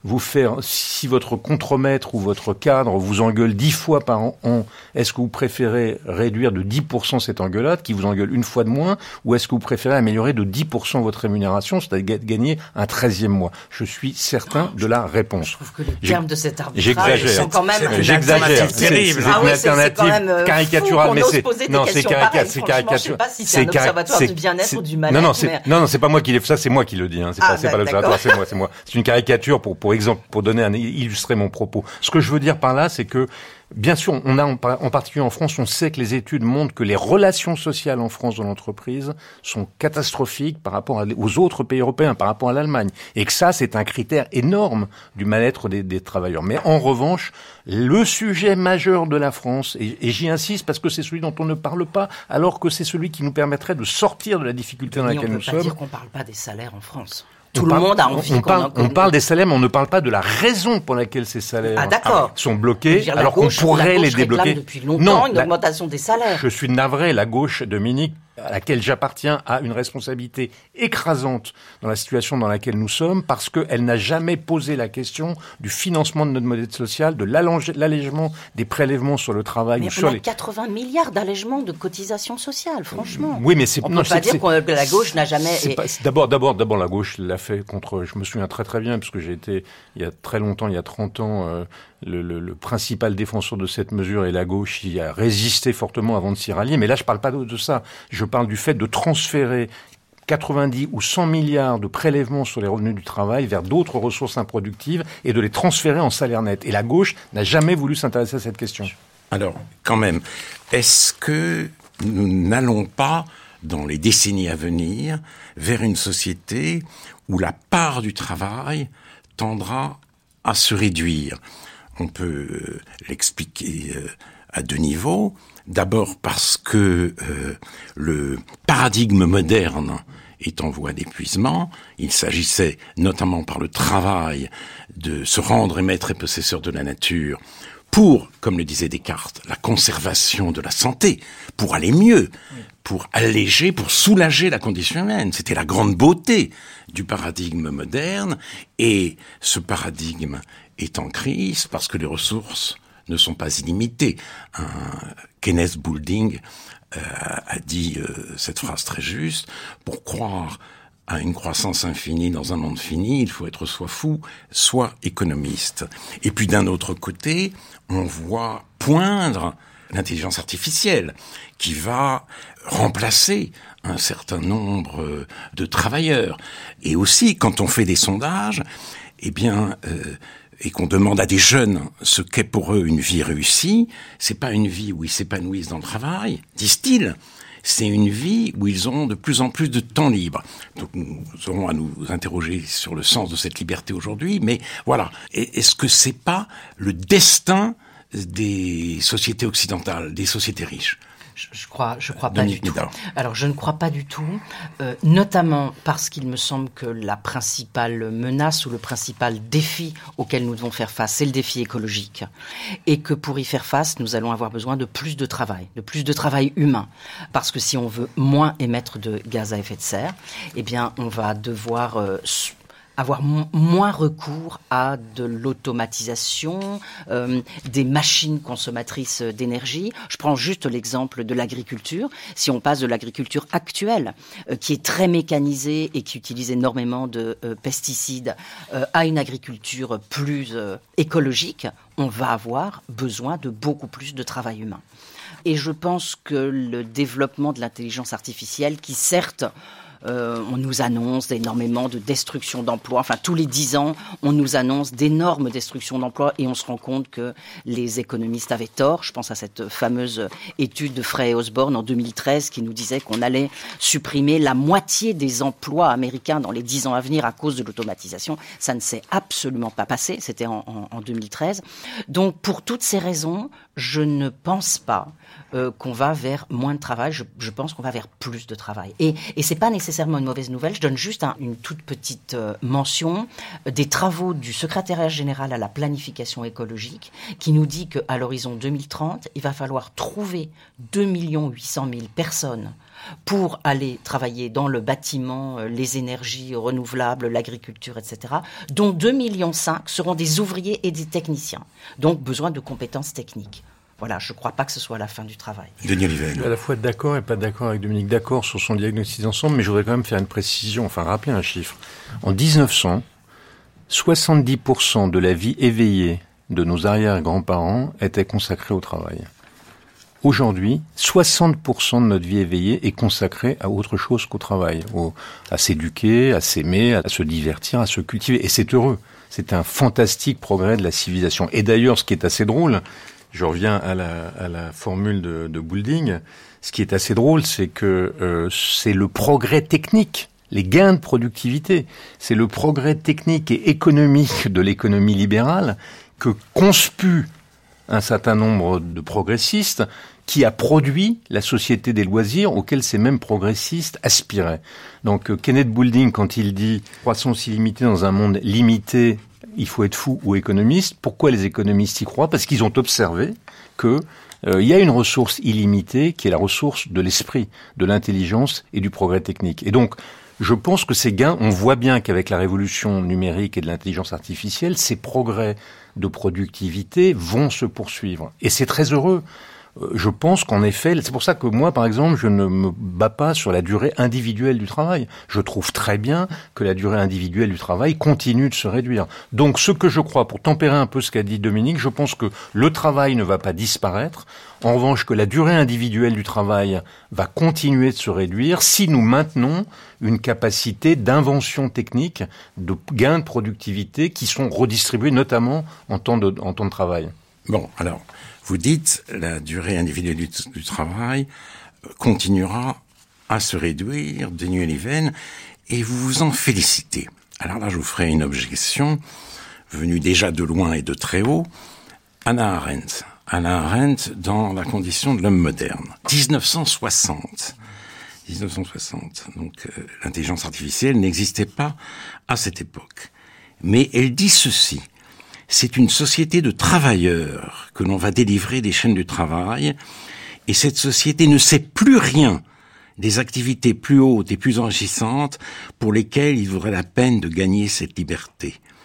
Speaker 3: si votre contremaître ou votre cadre vous engueule 10 fois par an, est-ce que vous préférez réduire de 10% cette engueulade, qui vous engueule une fois de moins, ou est-ce que vous préférez améliorer de 10% votre rémunération, c'est-à-dire gagner un 13e mois? Je suis certain de la réponse.
Speaker 2: Je trouve que les termes de cet arbitrage sont quand même...
Speaker 1: J'exagère. C'est terrible.
Speaker 3: C'est une alternative caricaturale, mais c'est caricatural.
Speaker 2: Je sais pas si c'est un observatoire du bien-être ou du mal-être.
Speaker 3: Non, c'est pas moi qui l'ai fait, ça c'est moi qui le dis. C'est pas l'observatoire, c'est moi. C'est une caricature pour illustrer mon propos. Ce que je veux dire par là, c'est que, bien sûr, on a, en particulier en France, on sait que les études montrent que les relations sociales en France dans l'entreprise sont catastrophiques par rapport aux autres pays européens, par rapport à l'Allemagne. Et que ça, c'est un critère énorme du mal-être des travailleurs. Mais en revanche, le sujet majeur de la France, et j'y insiste parce que c'est celui dont on ne parle pas, alors que c'est celui qui nous permettrait de sortir de la difficulté dans laquelle nous sommes.
Speaker 2: On ne peut pas dire qu'on ne parle pas des salaires en France. Tout le monde a envie
Speaker 3: on parle des salaires, mais on ne parle pas de la raison pour laquelle ces salaires sont bloqués, alors qu'on pourrait les débloquer.
Speaker 2: Depuis longtemps une augmentation des salaires.
Speaker 3: Je suis navré, la gauche, Dominique, à laquelle j'appartiens, a une responsabilité écrasante dans la situation dans laquelle nous sommes, parce qu'elle n'a jamais posé la question du financement de notre modèle social, de l'allègement des prélèvements sur le travail.
Speaker 2: Mais on a 80 milliards d'allègements de cotisations sociales, franchement.
Speaker 3: Oui, mais
Speaker 2: on ne peut pas dire que la gauche n'a jamais...
Speaker 3: D'abord, la gauche l'a fait contre... Je me souviens très très bien, parce que j'ai été, il y a très longtemps, il y a 30 ans... Le principal défenseur de cette mesure est la gauche, qui a résisté fortement avant de s'y rallier. Mais là, je parle pas de ça. Je parle du fait de transférer 90 ou 100 milliards de prélèvements sur les revenus du travail vers d'autres ressources improductives et de les transférer en salaire net. Et la gauche n'a jamais voulu s'intéresser à cette question.
Speaker 1: Alors, quand même, est-ce que nous n'allons pas, dans les décennies à venir, vers une société où la part du travail tendra à se réduire? On peut l'expliquer à 2 niveaux. D'abord parce que le paradigme moderne est en voie d'épuisement. Il s'agissait, notamment par le travail, de se rendre maître et possesseur de la nature pour, comme le disait Descartes, la conservation de la santé, pour aller mieux, pour alléger, pour soulager la condition humaine. C'était la grande beauté du paradigme moderne, et ce paradigme est en crise parce que les ressources ne sont pas illimitées. Kenneth Boulding a dit cette phrase très juste: pour croire à une croissance infinie dans un monde fini, il faut être soit fou, soit économiste. Et puis d'un autre côté, on voit poindre l'intelligence artificielle qui va remplacer un certain nombre de travailleurs. Et aussi, quand on fait des sondages, et qu'on demande à des jeunes ce qu'est pour eux une vie réussie, c'est pas une vie où ils s'épanouissent dans le travail, disent-ils. C'est une vie où ils auront de plus en plus de temps libre. Donc nous aurons à nous interroger sur le sens de cette liberté aujourd'hui, mais voilà. Est-ce que c'est pas le destin des sociétés occidentales, des sociétés riches?
Speaker 2: Je crois pas du tout. Alors, je ne crois pas du tout, notamment parce qu'il me semble que la principale menace ou le principal défi auquel nous devons faire face, c'est le défi écologique. Et que pour y faire face, nous allons avoir besoin de plus de travail humain. Parce que si on veut moins émettre de gaz à effet de serre, eh bien, on va devoir avoir moins recours à de l'automatisation, des machines consommatrices d'énergie. Je prends juste l'exemple de l'agriculture. Si on passe de l'agriculture actuelle, qui est très mécanisée et qui utilise énormément de pesticides, à une agriculture plus écologique, on va avoir besoin de beaucoup plus de travail humain. Et je pense que le développement de l'intelligence artificielle, qui certes on nous annonce énormément de destruction d'emplois. Enfin, tous les 10 ans, on nous annonce d'énormes destructions d'emplois et on se rend compte que les économistes avaient tort. Je pense à cette fameuse étude de Frey et Osborne en 2013 qui nous disait qu'on allait supprimer la moitié des emplois américains dans les 10 ans à venir à cause de l'automatisation. Ça ne s'est absolument pas passé. C'était en 2013. Donc, pour toutes ces raisons, je ne pense pas qu'on va vers moins de travail. Je pense qu'on va vers plus de travail. Et c'est pas nécessairement une mauvaise nouvelle. Je donne juste une toute petite mention des travaux du secrétariat général à la planification écologique qui nous dit qu'à l'horizon 2030, il va falloir trouver 2 800 000 personnes pour aller travailler dans le bâtiment, les énergies renouvelables, l'agriculture, etc., dont 2,5 millions seront des ouvriers et des techniciens. Donc, besoin de compétences techniques. Voilà, je ne crois pas que ce soit la fin du travail.
Speaker 1: Denis Oliven.
Speaker 3: Je suis à la fois d'accord et pas d'accord avec Dominique. D'accord sur son diagnostic d'ensemble, mais je voudrais quand même faire une précision, rappeler un chiffre. En 1900, 70% de la vie éveillée de nos arrière-grands-parents était consacrée au travail. Aujourd'hui, 60% de notre vie éveillée est consacrée à autre chose qu'au travail, à s'éduquer, à s'aimer, à se divertir, à se cultiver. Et c'est heureux. C'est un fantastique progrès de la civilisation. Et d'ailleurs, ce qui est assez drôle, je reviens à la formule de Boulding, ce qui est assez drôle, c'est que c'est le progrès technique, les gains de productivité, c'est le progrès technique et économique de l'économie libérale que conspuent un certain nombre de progressistes qui a produit la société des loisirs auquel ces mêmes progressistes aspiraient. Donc Kenneth Boulding, quand il dit « croissance illimitée dans un monde limité », il faut être fou ou économiste. Pourquoi les économistes y croient? Parce qu'ils ont observé que il y a une ressource illimitée qui est la ressource de l'esprit, de l'intelligence et du progrès technique. Et donc, je pense que ces gains, on voit bien qu'avec la révolution numérique et de l'intelligence artificielle, ces progrès de productivité vont se poursuivre. Et c'est très heureux. Je pense qu'en effet, c'est pour ça que moi, par exemple, je ne me bats pas sur la durée individuelle du travail. Je trouve très bien que la durée individuelle du travail continue de se réduire. Donc, ce que je crois, pour tempérer un peu ce qu'a dit Dominique, je pense que le travail ne va pas disparaître. En revanche, que la durée individuelle du travail va continuer de se réduire si nous maintenons une capacité d'invention technique, de gains de productivité qui sont redistribués notamment en temps de travail.
Speaker 1: Bon, alors, vous dites la durée individuelle du travail continuera à se réduire, Denis Oliven, et vous vous en félicitez. Alors là, je vous ferai une objection, venue déjà de loin et de très haut. Hannah Arendt dans La condition de l'homme moderne. 1960. Donc l'intelligence artificielle n'existait pas à cette époque. Mais elle dit ceci: c'est une société de travailleurs que l'on va délivrer des chaînes du travail, et cette société ne sait plus rien des activités plus hautes et plus enrichissantes pour lesquelles il vaudrait la peine de gagner cette liberté.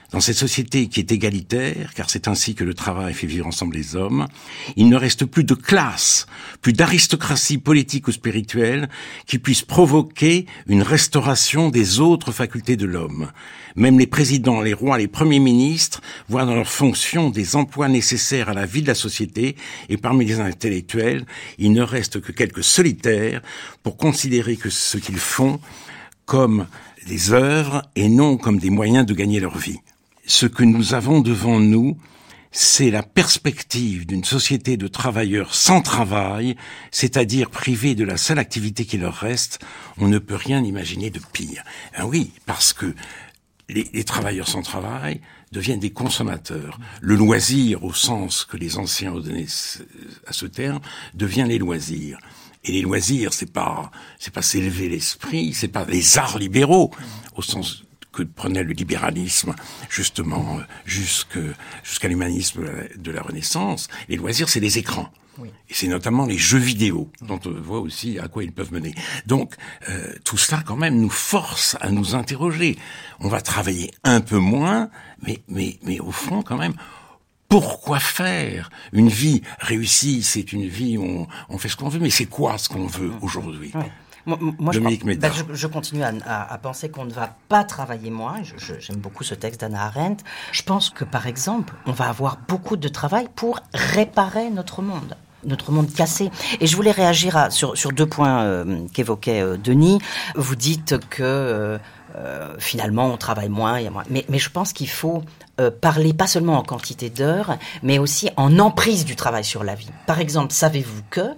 Speaker 1: Dans cette société qui est égalitaire, car c'est ainsi que le travail fait vivre ensemble les hommes, il ne reste plus de classe, plus d'aristocratie politique ou spirituelle qui puisse provoquer une restauration des autres facultés de l'homme. Même les présidents, les rois, les premiers ministres voient dans leurs fonctions des emplois nécessaires à la vie de la société, et parmi les intellectuels, il ne reste que quelques solitaires pour considérer que ce qu'ils font comme des œuvres et non comme des moyens de gagner leur vie. Ce que nous avons devant nous, c'est la perspective d'une société de travailleurs sans travail, c'est-à-dire privés de la seule activité qui leur reste. On ne peut rien imaginer de pire. Oui, parce que les travailleurs sans travail deviennent des consommateurs. Le loisir, au sens que les anciens ont donné à ce terme, devient les loisirs. Et les loisirs, c'est pas s'élever l'esprit, c'est pas les arts libéraux, au sens que prenait le libéralisme, justement, jusqu'à l'humanisme de la Renaissance. Les loisirs, c'est les écrans. Oui. Et c'est notamment les jeux vidéo, dont on voit aussi à quoi ils peuvent mener. Donc, tout cela, quand même, nous force à nous interroger. On va travailler un peu moins, mais au fond, quand même, pourquoi faire? Une vie réussie, c'est une vie où on fait ce qu'on veut, mais c'est quoi ce qu'on veut aujourd'hui?
Speaker 2: Oui. Moi, je continue à penser qu'on ne va pas travailler moins. J'aime beaucoup ce texte d'Hannah Arendt. Je pense que, par exemple, on va avoir beaucoup de travail pour réparer notre monde cassé. Et je voulais réagir sur 2 points qu'évoquait Denis. Vous dites que finalement on travaille moins, mais je pense qu'il faut parler pas seulement en quantité d'heures, mais aussi en emprise du travail sur la vie. Par exemple, savez-vous que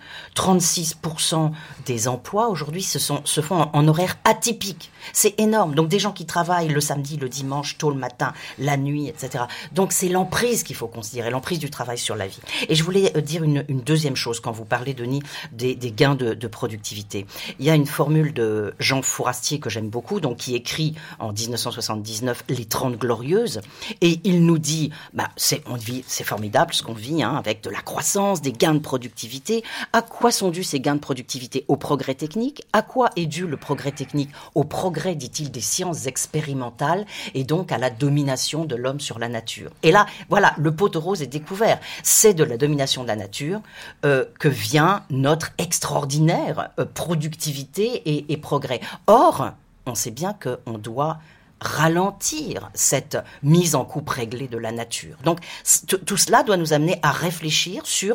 Speaker 2: 36% des emplois aujourd'hui se font en horaire atypique. C'est énorme. Donc des gens qui travaillent le samedi, le dimanche, tôt le matin, la nuit, etc. Donc c'est l'emprise qu'il faut considérer, l'emprise du travail sur la vie. Et je voulais dire une deuxième chose quand vous parlez, Denis, des gains de productivité. Il y a une formule de Jean Fourastier que j'aime beaucoup, donc qui écrit en 1979 Les 30 Glorieuses, et il nous dit, c'est formidable ce qu'on vit, avec de la croissance, des gains de productivité. À quoi sont dus ces gains de productivité? Au progrès technique. À quoi est dû le progrès technique? Au progrès, dit-il, des sciences expérimentales et donc à la domination de l'homme sur la nature. Et là, voilà, le pot de rose est découvert. C'est de la domination de la nature que vient notre extraordinaire productivité et progrès. Or, on sait bien qu'on doit ralentir cette mise en coupe réglée de la nature. Donc tout cela doit nous amener à réfléchir sur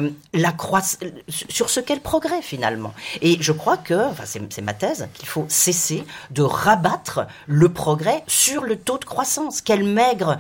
Speaker 2: sur ce qu'est le progrès finalement. Et je crois que, c'est ma thèse, qu'il faut cesser de rabattre le progrès sur le taux de croissance. Quel maigre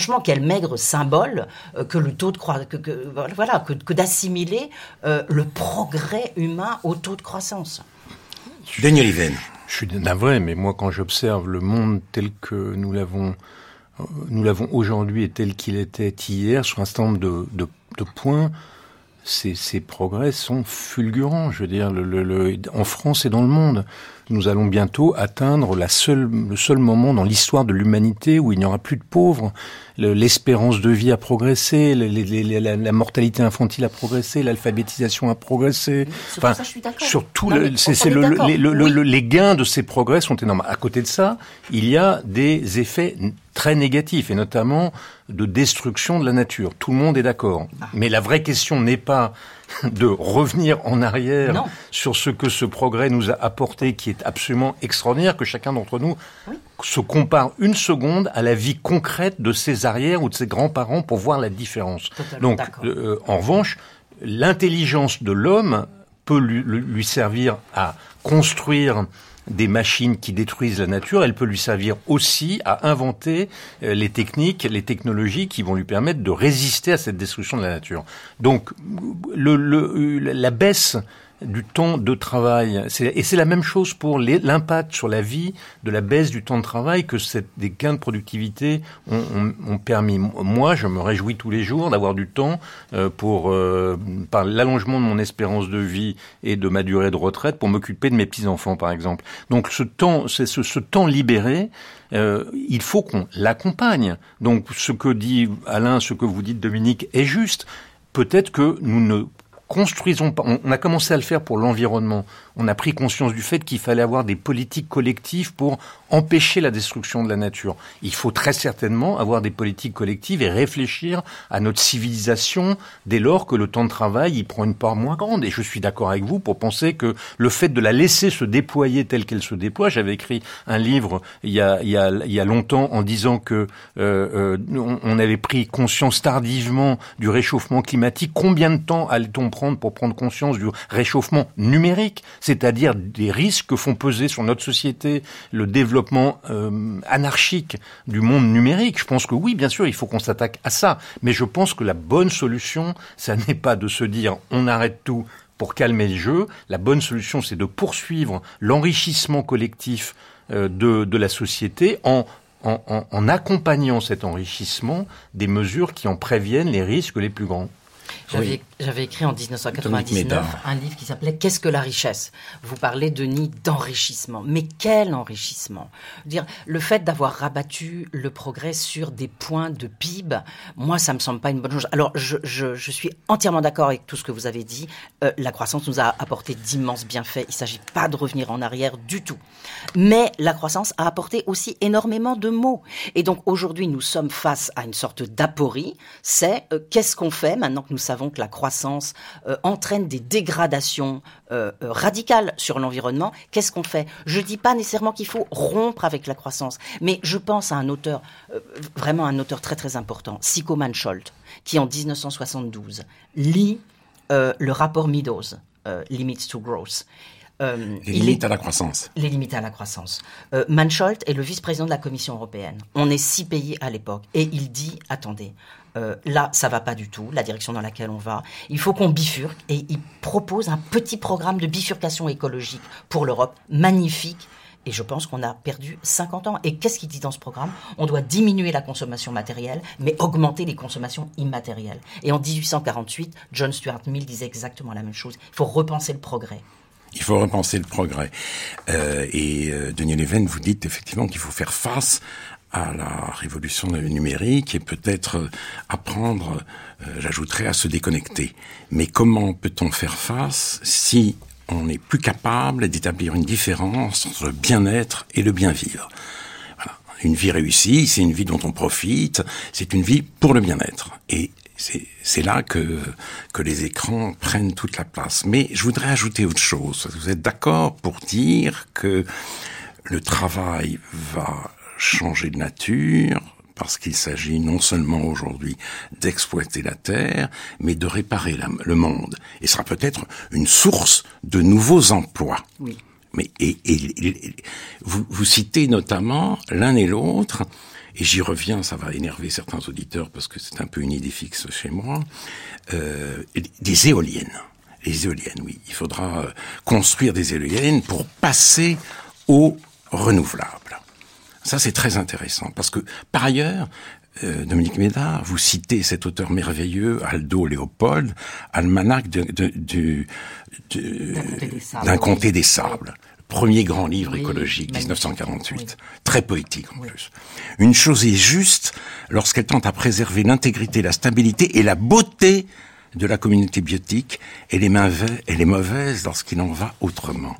Speaker 2: symbole que le taux de croissance, que d'assimiler le progrès humain au taux de croissance.
Speaker 1: Daniel Even.
Speaker 3: Je suis navré, mais moi, quand j'observe le monde tel que nous l'avons aujourd'hui et tel qu'il était hier, sur un certain nombre de points, ces progrès sont fulgurants. Je veux dire, en France et dans le monde, nous allons bientôt atteindre le seul moment dans l'histoire de l'humanité où il n'y aura plus de pauvres. L'espérance de vie a progressé, la mortalité infantile a progressé, l'alphabétisation a progressé.
Speaker 2: Ça, je suis d'accord.
Speaker 3: Surtout, les gains de ces progrès sont énormes. À côté de ça, il y a des effets très négatifs, et notamment de destruction de la nature. Tout le monde est d'accord. Mais la vraie question n'est pas de revenir en arrière sur ce que ce progrès nous a apporté, qui est absolument extraordinaire, que chacun d'entre nous se compare une seconde à la vie concrète de ses arrières ou de ses grands-parents pour voir la différence. Donc, en revanche, l'intelligence de l'homme peut lui servir à construire des machines qui détruisent la nature, elle peut lui servir aussi à inventer les techniques, les technologies qui vont lui permettre de résister à cette destruction de la nature. Donc, la baisse du temps de travail, c'est la même chose pour l'impact sur la vie de la baisse du temps de travail que des gains de productivité ont permis. Moi, je me réjouis tous les jours d'avoir du temps par l'allongement de mon espérance de vie et de ma durée de retraite pour m'occuper de mes petits-enfants, par exemple. Donc ce temps libéré, il faut qu'on l'accompagne. Donc ce que dit Alain, ce que vous dites Dominique est juste. Peut-être que nous ne construisons pas. On a commencé à le faire pour l'environnement. On a pris conscience du fait qu'il fallait avoir des politiques collectives pour empêcher la destruction de la nature. Il faut très certainement avoir des politiques collectives et réfléchir à notre civilisation dès lors que le temps de travail y prend une part moins grande. Et je suis d'accord avec vous pour penser que le fait de la laisser se déployer telle qu'elle se déploie, j'avais écrit un livre il y a longtemps en disant que on avait pris conscience tardivement du réchauffement climatique. Combien de temps allait-on prendre pour prendre conscience du réchauffement numérique, c'est-à-dire des risques que font peser sur notre société le développement anarchique du monde numérique? Je pense que oui, bien sûr, il faut qu'on s'attaque à ça. Mais je pense que la bonne solution, ça n'est pas de se dire on arrête tout pour calmer le jeu. La bonne solution, c'est de poursuivre l'enrichissement collectif de la société en accompagnant cet enrichissement des mesures qui en préviennent les risques les plus grands.
Speaker 2: J'avais écrit en 1999 un livre qui s'appelait « Qu'est-ce que la richesse ?» Vous parlez, Denis, d'enrichissement. Mais quel enrichissement ? Dire, le fait d'avoir rabattu le progrès sur des points de PIB, moi, ça me semble pas une bonne chose. Alors, je suis entièrement d'accord avec tout ce que vous avez dit. La croissance nous a apporté d'immenses bienfaits. Il s'agit pas de revenir en arrière du tout. Mais la croissance a apporté aussi énormément de maux. Et donc, aujourd'hui, nous sommes face à une sorte d'aporie. C'est qu'est-ce qu'on fait maintenant que nous savons que la croissance entraîne des dégradations radicales sur l'environnement? Qu'est-ce qu'on fait? Je dis pas nécessairement qu'il faut rompre avec la croissance, mais je pense à un auteur, vraiment un auteur très très important, Sicko Mansholt, qui en 1972 lit le rapport Meadows, Limits to Growth.
Speaker 1: Les limites à la croissance.
Speaker 2: Les limites à la croissance. Mansholt est le vice-président de la Commission européenne. On est 6 pays à l'époque. Et il dit, attendez, là, ça va pas du tout, la direction dans laquelle on va. Il faut qu'on bifurque. Et il propose un petit programme de bifurcation écologique pour l'Europe, magnifique. Et je pense qu'on a perdu 50 ans. Et qu'est-ce qu'il dit dans ce programme? On doit diminuer la consommation matérielle, mais augmenter les consommations immatérielles. Et en 1848, John Stuart Mill disait exactement la même chose. Il faut repenser le progrès.
Speaker 1: Il faut repenser le progrès. Denis Leven, vous dites effectivement qu'il faut faire face à la révolution numérique et peut-être apprendre, j'ajouterais, à se déconnecter. Mais comment peut-on faire face si on n'est plus capable d'établir une différence entre le bien-être et le bien-vivre? Voilà. Une vie réussie, c'est une vie dont on profite, c'est une vie pour le bien-être. Et c'est là que les écrans prennent toute la place. Mais je voudrais ajouter autre chose. Vous êtes d'accord pour dire que le travail va changer de nature parce qu'il s'agit non seulement aujourd'hui d'exploiter la terre, mais de réparer le monde. Et sera peut-être une source de nouveaux emplois.
Speaker 2: Oui.
Speaker 1: Mais vous citez notamment l'un et l'autre. Et j'y reviens, ça va énerver certains auditeurs parce que c'est un peu une idée fixe chez moi, des éoliennes. Les éoliennes, oui. Il faudra construire des éoliennes pour passer aux renouvelables. Ça, c'est très intéressant parce que, par ailleurs, Dominique Médard, vous citez cet auteur merveilleux, Aldo Léopold, Almanach d'un comté des sables. Premier grand livre écologique, 1948. Oui. Très poétique en plus. Une chose est juste lorsqu'elle tente à préserver l'intégrité, la stabilité et la beauté de la communauté biotique. Elle est mauvaise lorsqu'il en va autrement.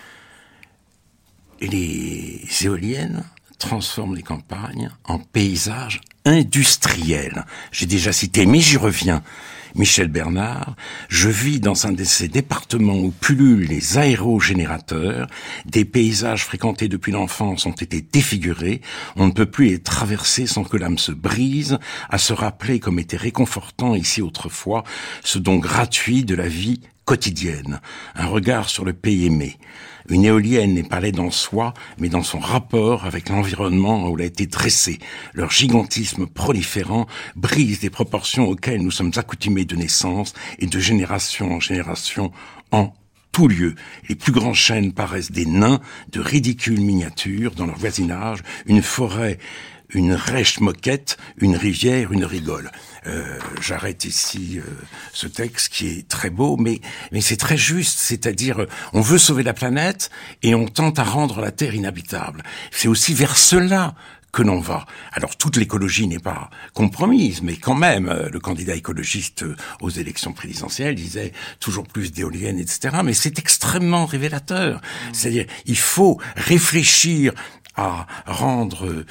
Speaker 1: Et les éoliennes transforment les campagnes en paysages industriels. J'ai déjà cité, mais j'y reviens, Michel Bernard. Je vis dans un de ces départements où pullulent les aérogénérateurs. Des paysages fréquentés depuis l'enfance ont été défigurés. On ne peut plus les traverser sans que l'âme se brise, à se rappeler comme était réconfortant ici autrefois ce don gratuit de la vie quotidienne. Un regard sur le pays aimé. Une éolienne n'est pas laide en soi, mais dans son rapport avec l'environnement où elle a été dressée. Leur gigantisme proliférant brise les proportions auxquelles nous sommes accoutumés de naissance et de génération en génération en tout lieu. Les plus grands chênes paraissent des nains de ridicules miniatures dans leur voisinage, une forêt, une rêche moquette, une rivière, une rigole. J'arrête ici ce texte qui est très beau, mais c'est très juste. C'est-à-dire, on veut sauver la planète et on tente à rendre la Terre inhabitable. C'est aussi vers cela que l'on va. Alors toute l'écologie n'est pas compromise, mais quand même, le candidat écologiste aux élections présidentielles disait toujours plus d'éoliennes, etc. Mais c'est extrêmement révélateur. C'est-à-dire, il faut réfléchir à rendre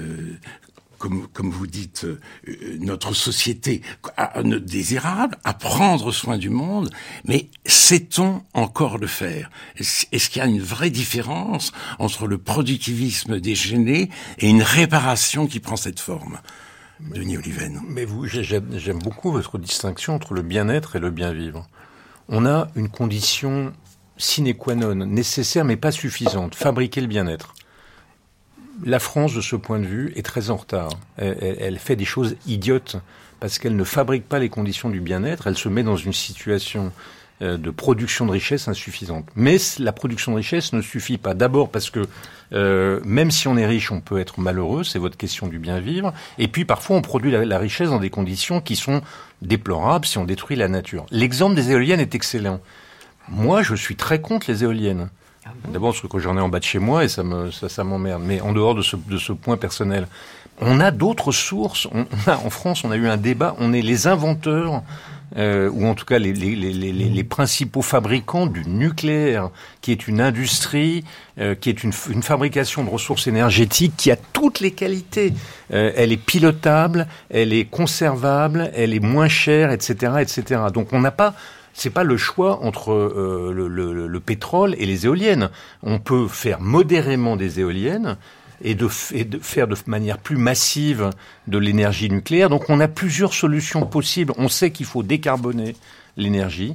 Speaker 1: comme vous dites, notre société désirable, à prendre soin du monde, mais sait-on encore le faire? Est-ce qu'il y a une vraie différence entre le productivisme dégénéré et une réparation qui prend cette forme? Denis Oliven.
Speaker 3: Mais j'aime beaucoup votre distinction entre le bien-être et le bien-vivre. On a une condition sine qua non, nécessaire mais pas suffisante, fabriquer le bien-être. La France, de ce point de vue, est très en retard. Elle fait des choses idiotes parce qu'elle ne fabrique pas les conditions du bien-être. Elle se met dans une situation de production de richesse insuffisante. Mais la production de richesse ne suffit pas. D'abord parce que même si on est riche, on peut être malheureux. C'est votre question du bien-vivre. Et puis parfois, on produit la richesse dans des conditions qui sont déplorables si on détruit la nature. L'exemple des éoliennes est excellent. Moi, je suis très contre les éoliennes. D'abord parce que j'en ai en bas de chez moi et ça m'emmerde. Mais en dehors de ce point personnel, on a d'autres sources. En France, on a eu un débat. On est les inventeurs, ou en tout cas les principaux fabricants du nucléaire, qui est une industrie, qui est une fabrication de ressources énergétiques qui a toutes les qualités. Elle est pilotable, elle est conservable, elle est moins chère, etc., etc. Donc on n'a pas. C'est pas le choix entre le pétrole et les éoliennes. On peut faire modérément des éoliennes et de faire de manière plus massive de l'énergie nucléaire. Donc on a plusieurs solutions possibles. On sait qu'il faut décarboner l'énergie.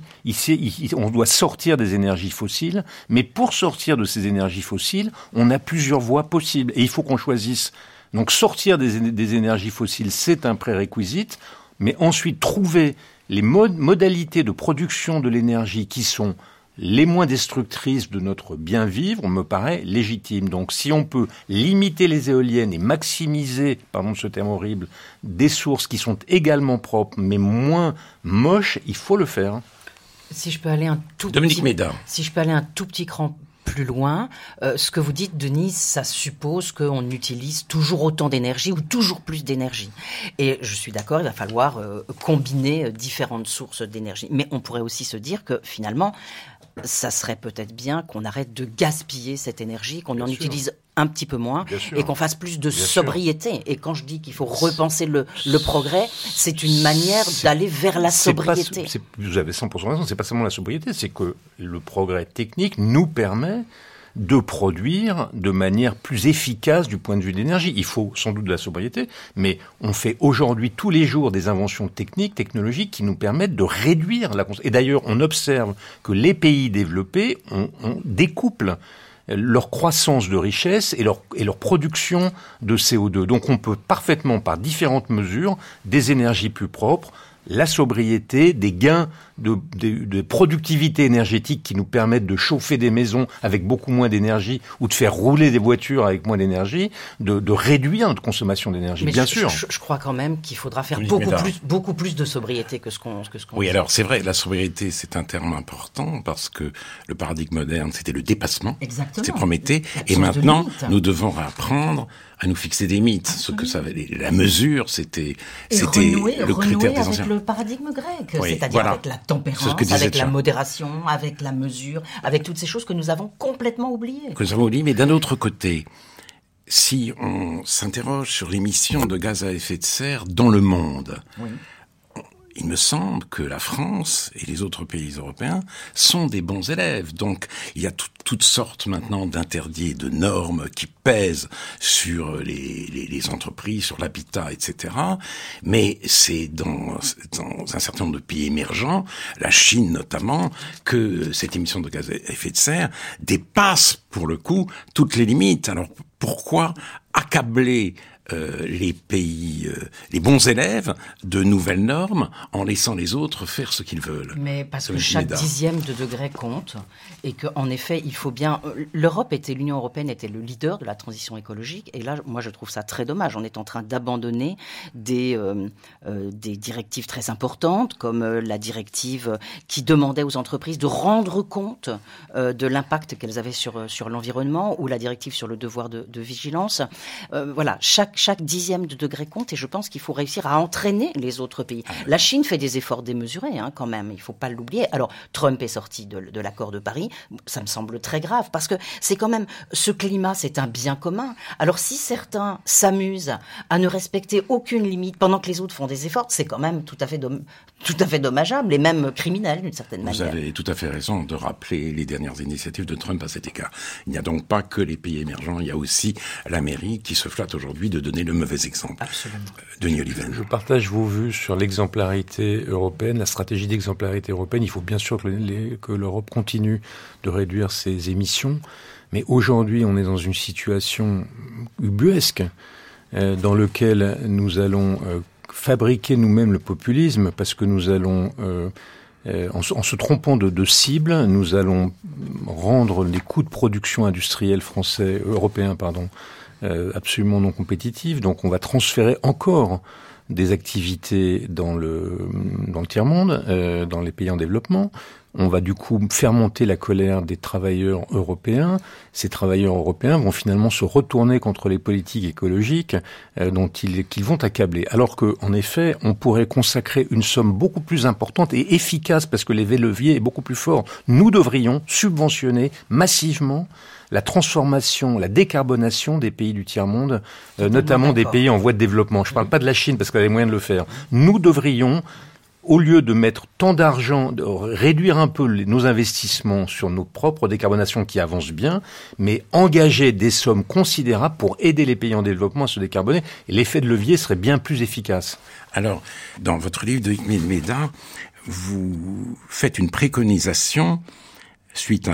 Speaker 3: On doit sortir des énergies fossiles. Mais pour sortir de ces énergies fossiles, on a plusieurs voies possibles. Et il faut qu'on choisisse. Donc sortir des énergies fossiles, c'est un prérequisite. Mais ensuite, trouver les modalités de production de l'énergie qui sont les moins destructrices de notre bien-vivre me paraît légitime. Donc si on peut limiter les éoliennes et maximiser, pardon ce terme horrible, des sources qui sont également propres mais moins moches, il faut le faire.
Speaker 2: Si je peux aller un tout
Speaker 1: Dominique Méda.
Speaker 2: Si je peux aller un tout petit cran plus loin, ce que vous dites, Denise, ça suppose qu'on utilise toujours autant d'énergie ou toujours plus d'énergie. Et je suis d'accord, il va falloir combiner différentes sources d'énergie. Mais on pourrait aussi se dire que finalement, ça serait peut-être bien qu'on arrête de gaspiller cette énergie, qu'on en utilise un petit peu moins et qu'on fasse plus de sobriété. Et quand je dis qu'il faut repenser le progrès, c'est une manière d'aller vers la sobriété.
Speaker 3: Vous avez 100% raison, c'est pas seulement la sobriété, c'est que le progrès technique nous permet de produire de manière plus efficace du point de vue de l'énergie. Il faut sans doute de la sobriété, mais on fait aujourd'hui tous les jours des inventions technologiques qui nous permettent de réduire la consommation. Et d'ailleurs, on observe que les pays développés on découplent leur croissance de richesse et leur production de CO2. Donc on peut parfaitement, par différentes mesures, des énergies plus propres, la sobriété, des gains de productivité énergétique qui nous permettent de chauffer des maisons avec beaucoup moins d'énergie ou de faire rouler des voitures avec moins d'énergie, de réduire notre consommation d'énergie. Mais bien sûr.
Speaker 2: Je crois quand même qu'il faudra faire beaucoup plus de sobriété que ce qu'on
Speaker 1: Oui,
Speaker 2: dit.
Speaker 1: alors c'est vrai, la sobriété c'est un terme important parce que le paradigme moderne c'était le dépassement.
Speaker 2: Exactement.
Speaker 1: C'était Prométhée. Et maintenant nous devons apprendre à nous fixer des mythes. Absolument. Ce que ça avait, la mesure, c'était le critère des anciens.
Speaker 2: Avec le paradigme grec,
Speaker 1: oui,
Speaker 2: c'est-à-dire
Speaker 1: voilà.
Speaker 2: avec la tempérance, avec la modération, avec la mesure, avec toutes ces choses que nous avons complètement oubliées.
Speaker 1: Que nous avons oubliées, mais d'un autre côté, si on s'interroge sur l'émission de gaz à effet de serre dans le monde, oui. Il me semble que la France et les autres pays européens sont des bons élèves. Donc, il y a toutes sortes maintenant d'interdits et de normes qui pèsent sur les entreprises, sur l'habitat, etc. Mais c'est dans un certain nombre de pays émergents, la Chine notamment, que cette émission de gaz à effet de serre dépasse, pour le coup, toutes les limites. Alors, pourquoi accabler les pays, les bons élèves, de nouvelles normes, en laissant les autres faire ce qu'ils veulent.
Speaker 2: Mais parce que chaque dixième de degré compte, et qu'en effet, il faut bien... l'Union européenne était le leader de la transition écologique, et là, moi, je trouve ça très dommage. On est en train d'abandonner des directives très importantes, comme la directive qui demandait aux entreprises de rendre compte de l'impact qu'elles avaient sur l'environnement, ou la directive sur le devoir de vigilance. Voilà, chaque dixième de degré compte, et je pense qu'il faut réussir à entraîner les autres pays. La Chine fait des efforts démesurés, quand même, il ne faut pas l'oublier. Alors, Trump est sorti de l'accord de Paris, ça me semble très grave, parce que c'est quand même, ce climat, c'est un bien commun. Alors, si certains s'amusent à ne respecter aucune limite pendant que les autres font des efforts, c'est quand même tout à fait dommageable, et même criminel, d'une certaine manière.
Speaker 1: Vous avez tout à fait raison de rappeler les dernières initiatives de Trump à cet égard. Il n'y a donc pas que les pays émergents, il y a aussi l'Amérique qui se flatte aujourd'hui de donner le mauvais exemple.
Speaker 2: Absolument.
Speaker 1: Denis Oliven.
Speaker 3: Je partage vos vues sur l'exemplarité européenne, la stratégie d'exemplarité européenne. Il faut bien sûr que l'Europe continue de réduire ses émissions, mais aujourd'hui on est dans une situation ubuesque dans laquelle nous allons fabriquer nous-mêmes le populisme, parce que nous allons... en se trompant de cible, nous allons rendre les coûts de production industrielle européens, absolument non compétitifs. Donc on va transférer encore des activités dans le tiers-monde, dans les pays en développement. On va du coup faire monter la colère des travailleurs européens. Ces travailleurs européens vont finalement se retourner contre les politiques écologiques qu'ils vont accabler. Alors que, en effet, on pourrait consacrer une somme beaucoup plus importante et efficace, parce que l'effet levier est beaucoup plus fort. Nous devrions subventionner massivement la transformation, la décarbonation des pays du tiers-monde, notamment des pays en voie de développement. Je ne parle pas de la Chine, parce qu'elle a les moyens de le faire. Nous devrions, au lieu de mettre tant d'argent, de réduire un peu nos investissements sur nos propres décarbonations qui avancent bien, mais engager des sommes considérables pour aider les pays en développement à se décarboner. Et l'effet de levier serait bien plus efficace.
Speaker 1: Alors, dans votre livre de Hikmet Meda, vous faites une préconisation suite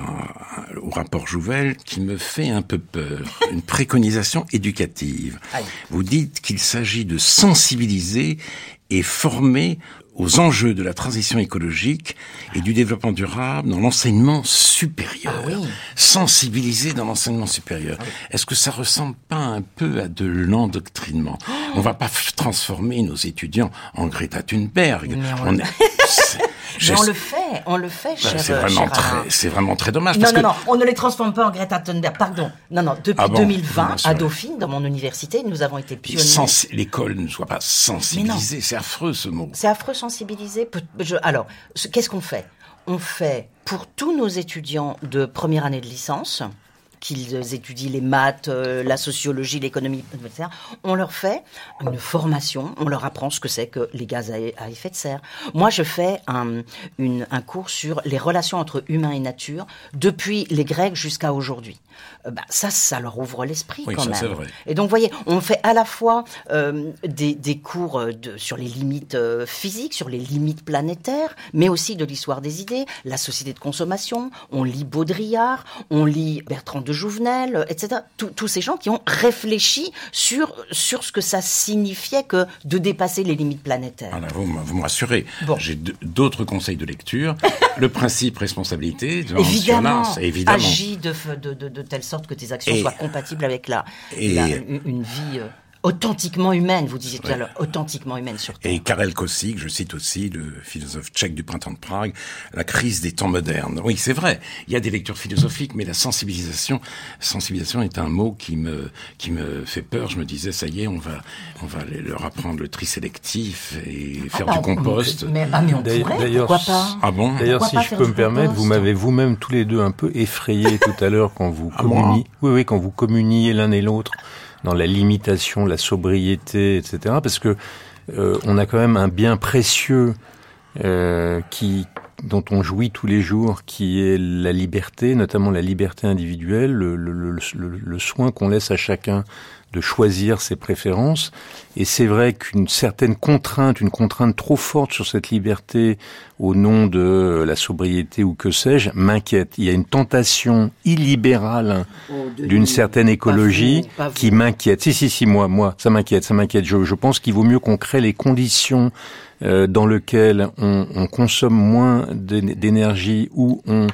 Speaker 1: au rapport Jouvel qui me fait un peu peur. Une préconisation éducative. Vous dites qu'il s'agit de sensibiliser et former aux enjeux de la transition écologique et du développement durable dans l'enseignement supérieur.
Speaker 2: Ah oui.
Speaker 1: Sensibiliser dans l'enseignement supérieur. Ah oui. Est-ce que ça ressemble pas un peu à de l'endoctrinement? On va pas transformer nos étudiants en Greta Thunberg.
Speaker 2: Mais on le fait, cher
Speaker 1: c'est vraiment très dommage.
Speaker 2: Non, on ne les transforme pas en Greta Thunberg. Pardon. Non, depuis 2020, à Dauphine, dans mon université, nous avons été pionniers.
Speaker 1: L'école ne soit pas sensibilisée, c'est affreux ce mot.
Speaker 2: C'est affreux, sensibiliser. Alors, qu'est-ce qu'on fait? On fait, pour tous nos étudiants de première année de licence, qu'ils étudient les maths, la sociologie, l'économie, etc., on leur fait une formation, on leur apprend ce que c'est que les gaz à effet de serre. Moi, je fais un cours sur les relations entre humains et nature depuis les Grecs jusqu'à aujourd'hui. Ça leur ouvre l'esprit quand même.
Speaker 1: C'est vrai.
Speaker 2: Et donc, vous voyez, on fait à la fois des cours sur les limites physiques, sur les limites planétaires, mais aussi de l'histoire des idées, la société de consommation. On lit Baudrillard, on lit Bertrand de Jouvenel, etc. Tous ces gens qui ont réfléchi sur ce que ça signifiait que de dépasser les limites planétaires.
Speaker 1: Alors, vous me rassurez. Bon. J'ai d'autres conseils de lecture. Le principe responsabilité,
Speaker 2: évidemment.
Speaker 1: Agis
Speaker 2: de telle sorte que tes actions soient compatibles avec une vie authentiquement humaine, vous disiez tout à l'heure, authentiquement humaine surtout.
Speaker 1: Et Karel Kosik, je cite aussi le philosophe tchèque du printemps de Prague, la crise des temps modernes. Oui, c'est vrai, il y a des lectures philosophiques, mais la sensibilisation est un mot qui me fait peur. Je me disais, ça y est, on va leur apprendre le tri sélectif et faire du compost.
Speaker 2: Mais on pourrait, pourquoi pas?
Speaker 1: Ah bon?
Speaker 3: D'ailleurs, si je peux me permettre, vous m'avez vous-même tous les deux un peu effrayés tout à l'heure quand vous communiez. Oui, quand vous communiez l'un et l'autre dans la limitation, la sobriété, etc. Parce que on a quand même un bien précieux dont on jouit tous les jours, qui est la liberté, notamment la liberté individuelle, le soin qu'on laisse à chacun choisir ses préférences. Et c'est vrai qu'une certaine contrainte, une contrainte trop forte sur cette liberté au nom de la sobriété ou que sais-je, m'inquiète. Il y a une tentation illibérale d'une certaine écologie qui m'inquiète. Si, moi, ça m'inquiète. Je pense qu'il vaut mieux qu'on crée les conditions dans lesquelles on consomme moins d'énergie, où on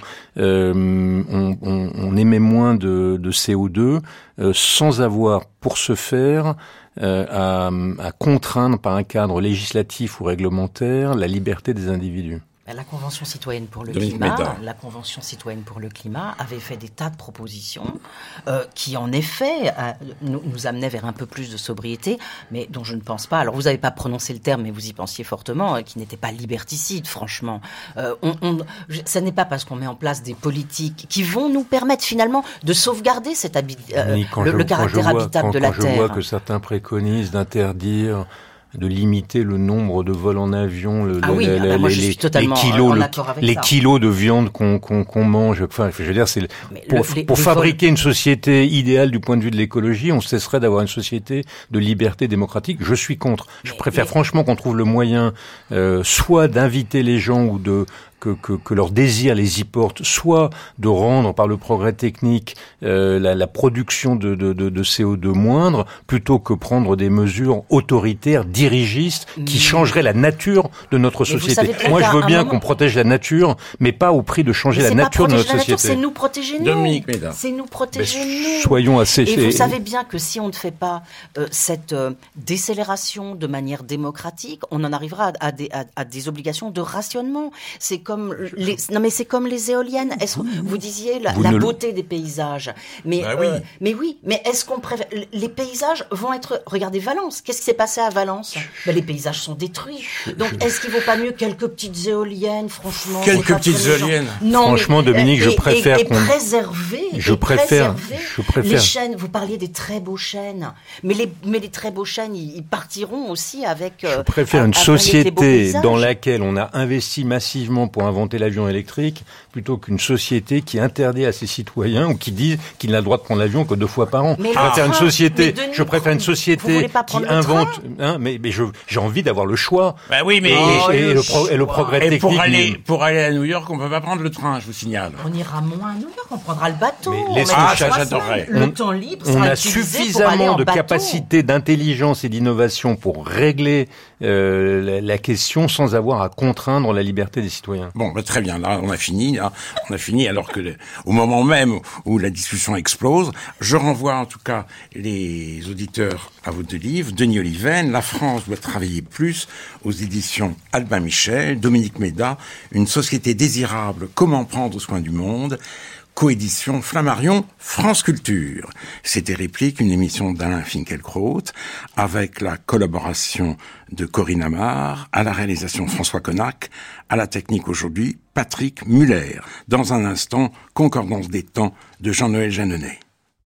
Speaker 3: émet moins de CO2, sans avoir pour ce faire à contraindre par un cadre législatif ou réglementaire la liberté des individus.
Speaker 2: La Convention citoyenne pour le climat avait fait des tas de propositions qui, en effet, nous amenaient vers un peu plus de sobriété, mais dont je ne pense pas. Alors, vous n'avez pas prononcé le terme, mais vous y pensiez fortement, qui n'était pas liberticide, franchement. Ça n'est pas parce qu'on met en place des politiques qui vont nous permettre finalement de sauvegarder le caractère habitable de la Terre.
Speaker 3: Quand je vois que certains préconisent d'interdire, de limiter le nombre de vols en avion, les kilos de viande qu'on mange. Enfin, je veux dire, c'est pour fabriquer une société idéale du point de vue de l'écologie, on cesserait d'avoir une société de liberté démocratique. Je suis contre. Je préfère franchement qu'on trouve le moyen, soit d'inviter les gens ou que leur désir les y porte, soit de rendre par le progrès technique la production de CO2 moindre, plutôt que prendre des mesures autoritaires, dirigistes, qui changeraient la nature de notre société. Moi, je veux bien qu'on protège la nature, mais pas au prix de changer la nature de notre société.
Speaker 2: C'est nous protéger nous.
Speaker 1: Dominique Méda.
Speaker 2: C'est nous protéger nous.
Speaker 3: Soyons assez...
Speaker 2: Et vous savez bien que si on ne fait pas cette décélération de manière démocratique, on en arrivera à des obligations de rationnement. C'est comme c'est comme les éoliennes. Vous disiez la beauté des paysages. Mais est-ce qu'on préfère... Les paysages vont être... Regardez Valence. Qu'est-ce qui s'est passé à Valence ? Les paysages sont détruits. Donc, est-ce qu'il ne vaut pas mieux quelques petites éoliennes, franchement ?
Speaker 1: Quelques petites éoliennes.
Speaker 2: Non,
Speaker 3: franchement, Dominique, je préfère
Speaker 2: préserver.
Speaker 3: Je préfère.
Speaker 2: Les chênes, vous parliez des très beaux chênes. Mais les très beaux chênes, ils partiront aussi avec...
Speaker 3: Je préfère une société dans laquelle on a investi massivement pour inventer l'avion électrique, plutôt qu'une société qui interdit à ses citoyens ou qui dit qu'il n'a le droit de prendre l'avion que 2 fois par an. Je préfère une société qui invente. Mais j'ai envie d'avoir le choix. Le progrès technique.
Speaker 1: Pour aller à New York, on peut pas prendre le train, je vous signale.
Speaker 2: On ira moins à New York, on prendra le bateau.
Speaker 1: J'adorerais.
Speaker 2: Le temps libre
Speaker 3: on a suffisamment de capacité d'intelligence et d'innovation pour régler la question sans avoir à contraindre la liberté des citoyens.
Speaker 1: Bon, très bien. Là, on a fini. Alors que au moment même où la discussion explose, je renvoie en tout cas les auditeurs à vos 2 livres. Denis Oliven, La France doit travailler plus, aux éditions Albin Michel. Dominique Méda, Une société désirable, comment prendre soin du monde. Coédition Flammarion, France Culture. C'était Réplique, une émission d'Alain Finkielkraut, avec la collaboration de Corinne Amar, à la réalisation François Connac, à la technique aujourd'hui Patrick Muller. Dans un instant, Concordance des temps de Jean-Noël Jeanneney.